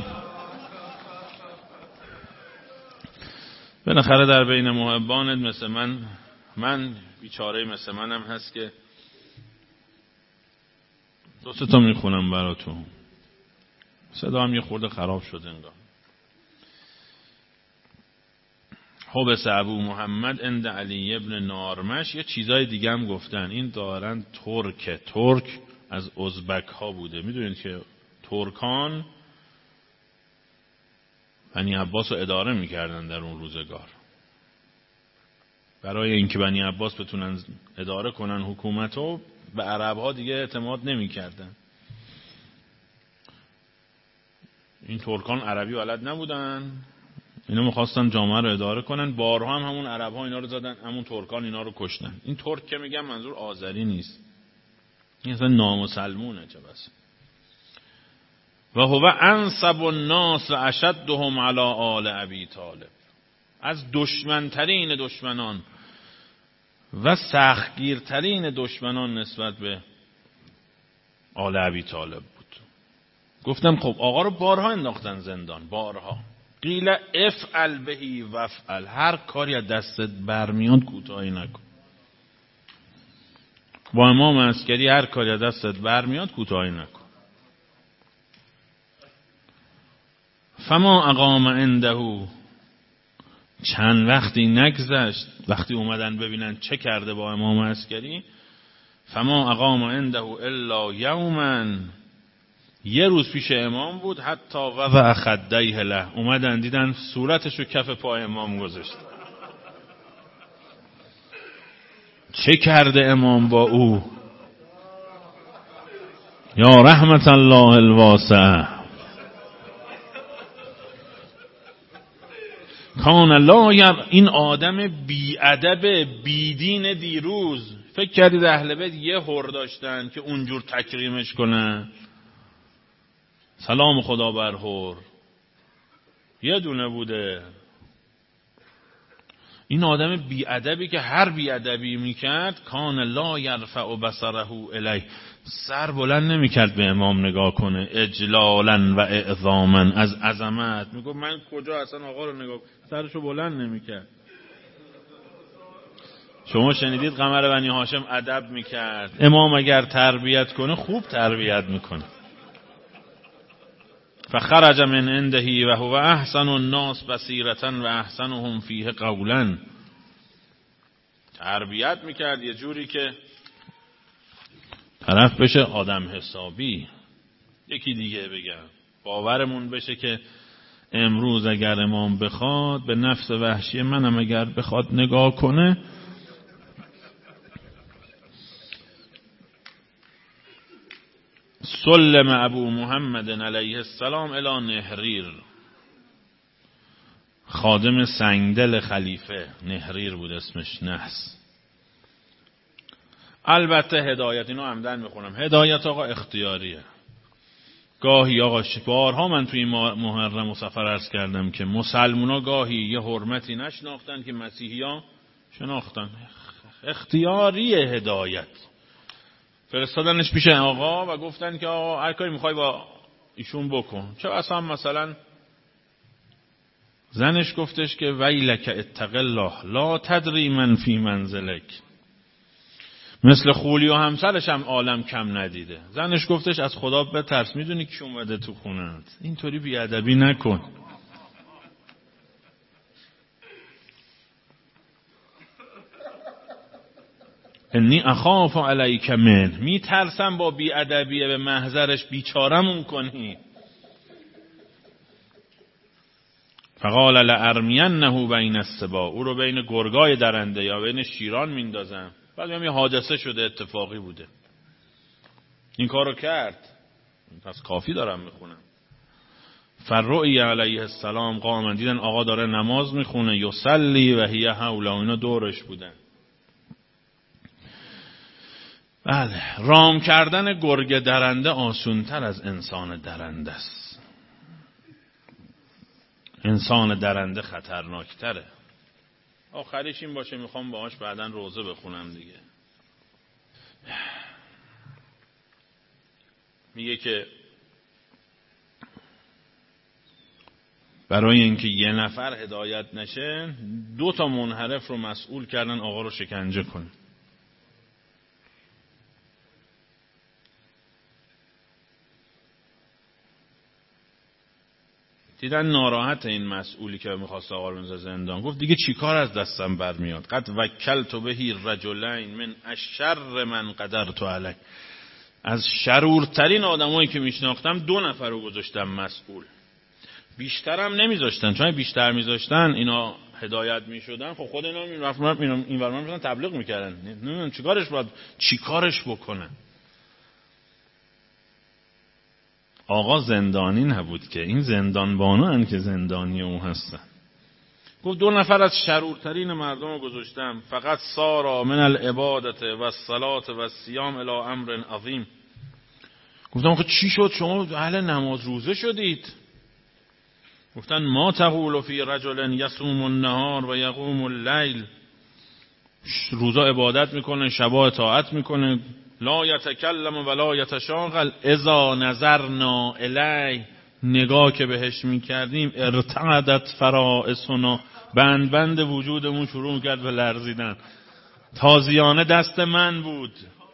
بالاخره در بین محبانت مثل من، من بیچاره مثل منم هست که دو سه تا میخونم براتون، صدا هم یه خورده خراب شده انگار. حبس ابو محمد عند علی ابن نارمش. یه چیزای دیگه هم گفتن، این دارن ترک ترک از ازبک ها بوده. میدونید که ترکان بنی عباس رو اداره میکردن در اون روزگار. برای اینکه بنی عباس بتونن اداره کنن حکومت رو، به عرب ها دیگه اعتماد نمیکردن. این ترکان عربی بلد نبودن، اینا میخواستن جامعه رو اداره کنن. بارها هم همون عرب ها اینا رو زدن، همون ترکان اینا رو کشتن. این ترک که میگم منظور آذری نیست، این اصلا نامسلمونه. چه بس. و هو انصب الناس و اشدهم علی آل ابی طالب. از دشمنترین دشمنان و سختگیرترین دشمنان نسبت به آل ابی طالب بود. گفتم خب آقا رو بارها انداختن زندان، بارها. قیل افعل بهی وفعل، هر کاری از دستت برمیاد کوتاهی نکن. با امام عسکری هر کاری از دستت برمیاد کوتاهی نکن. فما اقام عنده، چند وقتی نگذشت وقتی اومدن ببینن چه کرده با امام عسکری، فما اقام عنده الا یوما، یه روز پیش امام بود، حتی وضع خدیه له، اومدن دیدن صورتشو کف پای امام گذاشت. چه کرده امام با او؟ یا رحمت الله الواسع، کان لا یر. این آدم بی ادب بی دین دیروز فکر کردید اهل بیت یه هر داشتن که اونجور تکریمش کنن؟ سلام خدا بر هر، یه دونه بوده. این آدم بی ادبی که هر بی ادبی میکرد، کان لا یرفع بصره الیه، سر بلند نمیکرد به امام نگاه کنه، اجلالا و اعظاما، از عظمت میگفت من کجا اصلا آقا رو نگاه، سرشو بلند نمیکرد. شما شنیدید قمر بنی هاشم ادب میکرد. امام اگر تربیت کنه خوب تربیت میکنه. فخرج من عنده و هو احسن الناس بصیرة و احسنهم فیه قولا. تربیت میکرد یه جوری که طرف بشه آدم حسابی. یکی دیگه بگم باورمون بشه که امروز اگر امام بخواد به نفس وحشی منم اگر بخواد نگاه کنه، سلم ابو محمد علیه السلام الی نهریر، خادم سنگدل خلیفه نهریر بود اسمش، نحس. البته هدایت، اینو عمدن میخونم، هدایت آقا اختیاریه. گاهی آقا بارها من توی محرم و سفر عرض کردم که مسلمونا گاهی یه حرمتی نشناختن که مسیحی ها شناختن. اختیاریه هدایت. فرستادنش پیش آقا و گفتن که آقا هر کاری میخوای با ایشون بکن. چه اصلا مثلا زنش گفتش که ویلک اتق الله لا تدری من فی منزلک. مثل خولی و همسرش هم عالم کم ندیده. زنش گفتش از خدا بترس، میدونی که اومده تو خونت، اینطوری بیادبی نکن. انی اخاف علیک من، میترسم با بیادبی به محضرش بیچارمون کنی. فقال لارمینه بین السباع، او رو بین گرگای درنده یا بین شیران میندازم. بعد هم یه حادثه شده اتفاقی بوده، این کارو کرد. پس کافی دارم میخونم. فرعی علیه السلام قام، دیدن آقا داره نماز میخونه، یصلی و هی حوله، اینا دورش بودن. بله، رام کردن گرگ درنده آسونتر از انسان درنده است. انسان درنده خطرناکتره. آخریش این باشه، میخوام باهاش بعدن روزه بخونم دیگه. میگه که برای اینکه یه نفر هدایت نشه، دو تا منحرف رو مسئول کردن آقا رو شکنجه کنه. دیدن ناراحت این مسئولی که میخواست آقا رو بنزه زندان، گفت دیگه چی کار از دستم برمیاد؟ قد وکلت بهی رجلین من اشر من قدرت علیه، از شرورترین آدمایی که میشناختم دو نفر رو گذاشتم مسئول. بیشترم نمیذاشتن، چون بیشتر میذاشتن اینا هدایت میشدن، خب خود اینا این ورمان میشدن تبلیغ میکردن، نمیدونم چیکارش باید چیکارش بکنن. آقا زندانی نبود که، این زندان بانو هن که زندانی او هستن. گفت دو نفر از شرورترین مردم رو گذاشتم. فقط سارا من العبادت و الصلاة و الصیام الی امر عظیم. گفتم خب چی شد شما اهل نماز روزه شدید؟ گفتن ما تقول فی رجل یصوم النهار و یقوم اللیل، روزا عبادت میکنه شبا اطاعت میکنه، لا یتکلم و لا یتشاغل، اذا نظرنا الیه، نگاه که بهش میکردیم ارتعدت فرائسنا، بند بند وجودمون شروع کرد به لرزیدن. تازیانه دست من بود،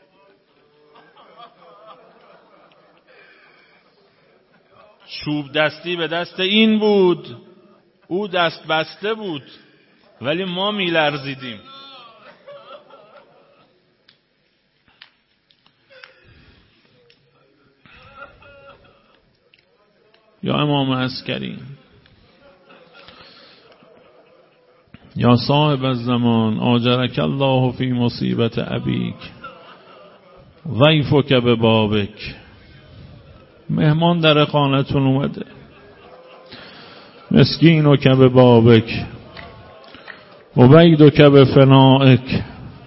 چوب دستی به دست این بود، او دست بسته بود، ولی ما میلرزیدیم. یا امام عسکری، یا صاحب الزمان، آجرک الله فی مصیبت ابیک، ضیفک به بابک، مهمان در خانتون اومده، مسکینک به بابک، عبیدک به فنائک.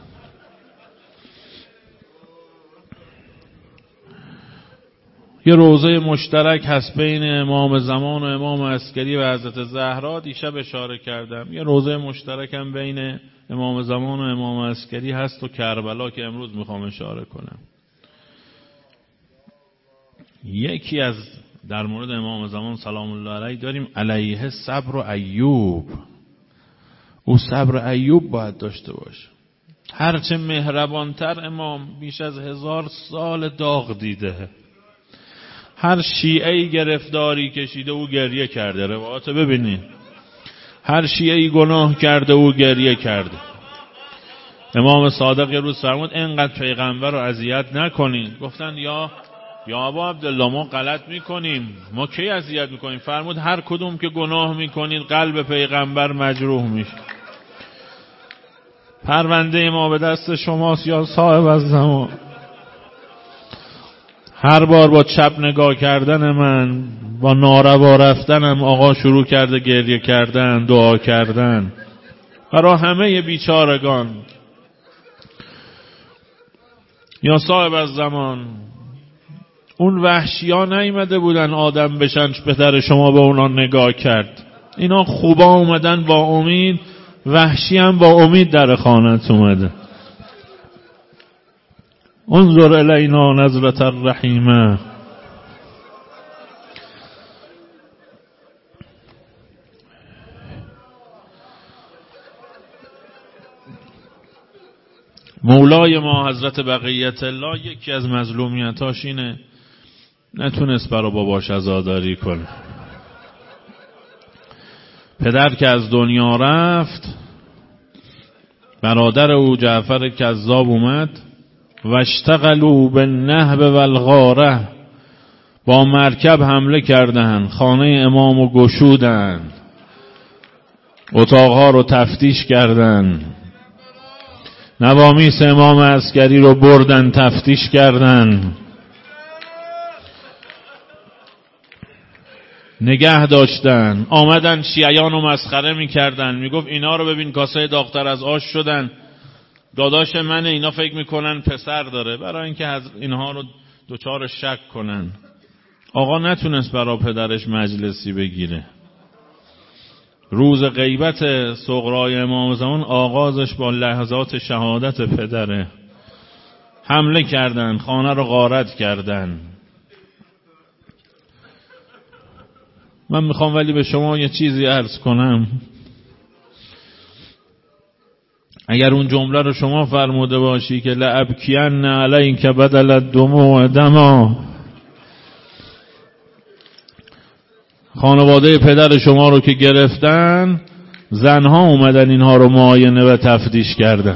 یه روضه مشترک هست بین امام زمان و امام عسکری و حضرت زهرا، دیشب اشاره کردم. یه روضه مشترک هم بین امام زمان و امام عسکری هست و کربلا که امروز میخوام اشاره کنم. یکی از در مورد امام زمان سلام الله علیه داریم علیه صبر و ایوب. او صبر ایوب باید داشته باشه. هرچه مهربانتر امام بیش از هزار سال داغ دیده. هر شیعه‌ای گرفتاری کشیده او گریه کرده. روایات ببینید، هر شیعه‌ای گناه کرده او گریه کرده. امام صادق یه روز فرمود اینقدر پیغمبر رو اذیت نکنین. گفتن یا یا ابا عبدالله ما غلط میکنیم، ما کی اذیت میکنیم؟ فرمود هر کدوم که گناه میکنید قلب پیغمبر مجروح میشه. پرونده ما به دست شماست یا صاحب الزمان. هر بار با چپ نگاه کردن من، با ناروا رفتنم، آقا شروع کرده گریه کردن، دعا کردن برای همه بیچارگان. یا صاحب الزمان، اون وحشیا نیامده بودن آدم بشن پدر شما به اونا نگاه کرد. اینا خوبا اومدن با امید، وحشی هم با امید در خانت اومده. انظر الینا نظرة الرحیمه. مولای ما حضرت بقیت الله یکی از مظلومیتاش اینه نتونست برا باباش عزاداری کنه. پدر که از دنیا رفت، برادر او جعفر کذاب اومد و اشتغلوا بالنهب والغاره، با مرکب حمله کردن، خانه امامو گشودن، اتاقها رو تفتیش کردن، نوامیس امام عسکری رو بردن تفتیش کردن، نگه داشتن. آمدن شیعیان رو مسخره میکردن، میگفت اینا رو ببین کاسه داغ‌تر از آش شدن، داداش منه، اینا فکر میکنن پسر داره، برای اینکه اینها رو دوچار شک کنن. آقا نتونست برای پدرش مجلسی بگیره. روز غیبت صغرای امام زمان آغازش با لحظات شهادت پدره. حمله کردن، خانه رو غارت کردن. من میخوام ولی به شما یه چیزی عرض کنم. اگر اون جمله رو شما فرموده باشی که لأبکین علیک بدل الدموع دما، خانواده پدر شما رو که گرفتن، زنها اومدن اینها رو معاینه و تفتیش کردن.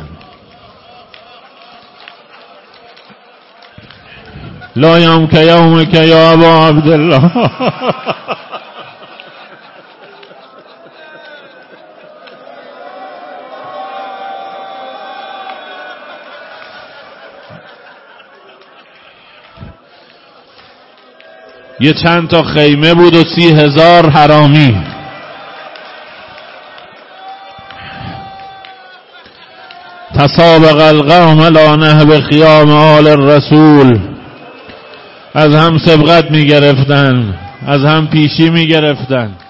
لا یوم که یوم که یا ابا عبدالله. یه چند تا خیمه بود و سی هزار حرامی. تسابق القوم لا نهب خیام آل الرسول. از هم سبقت می گرفتن، از هم پیشی می گرفتن.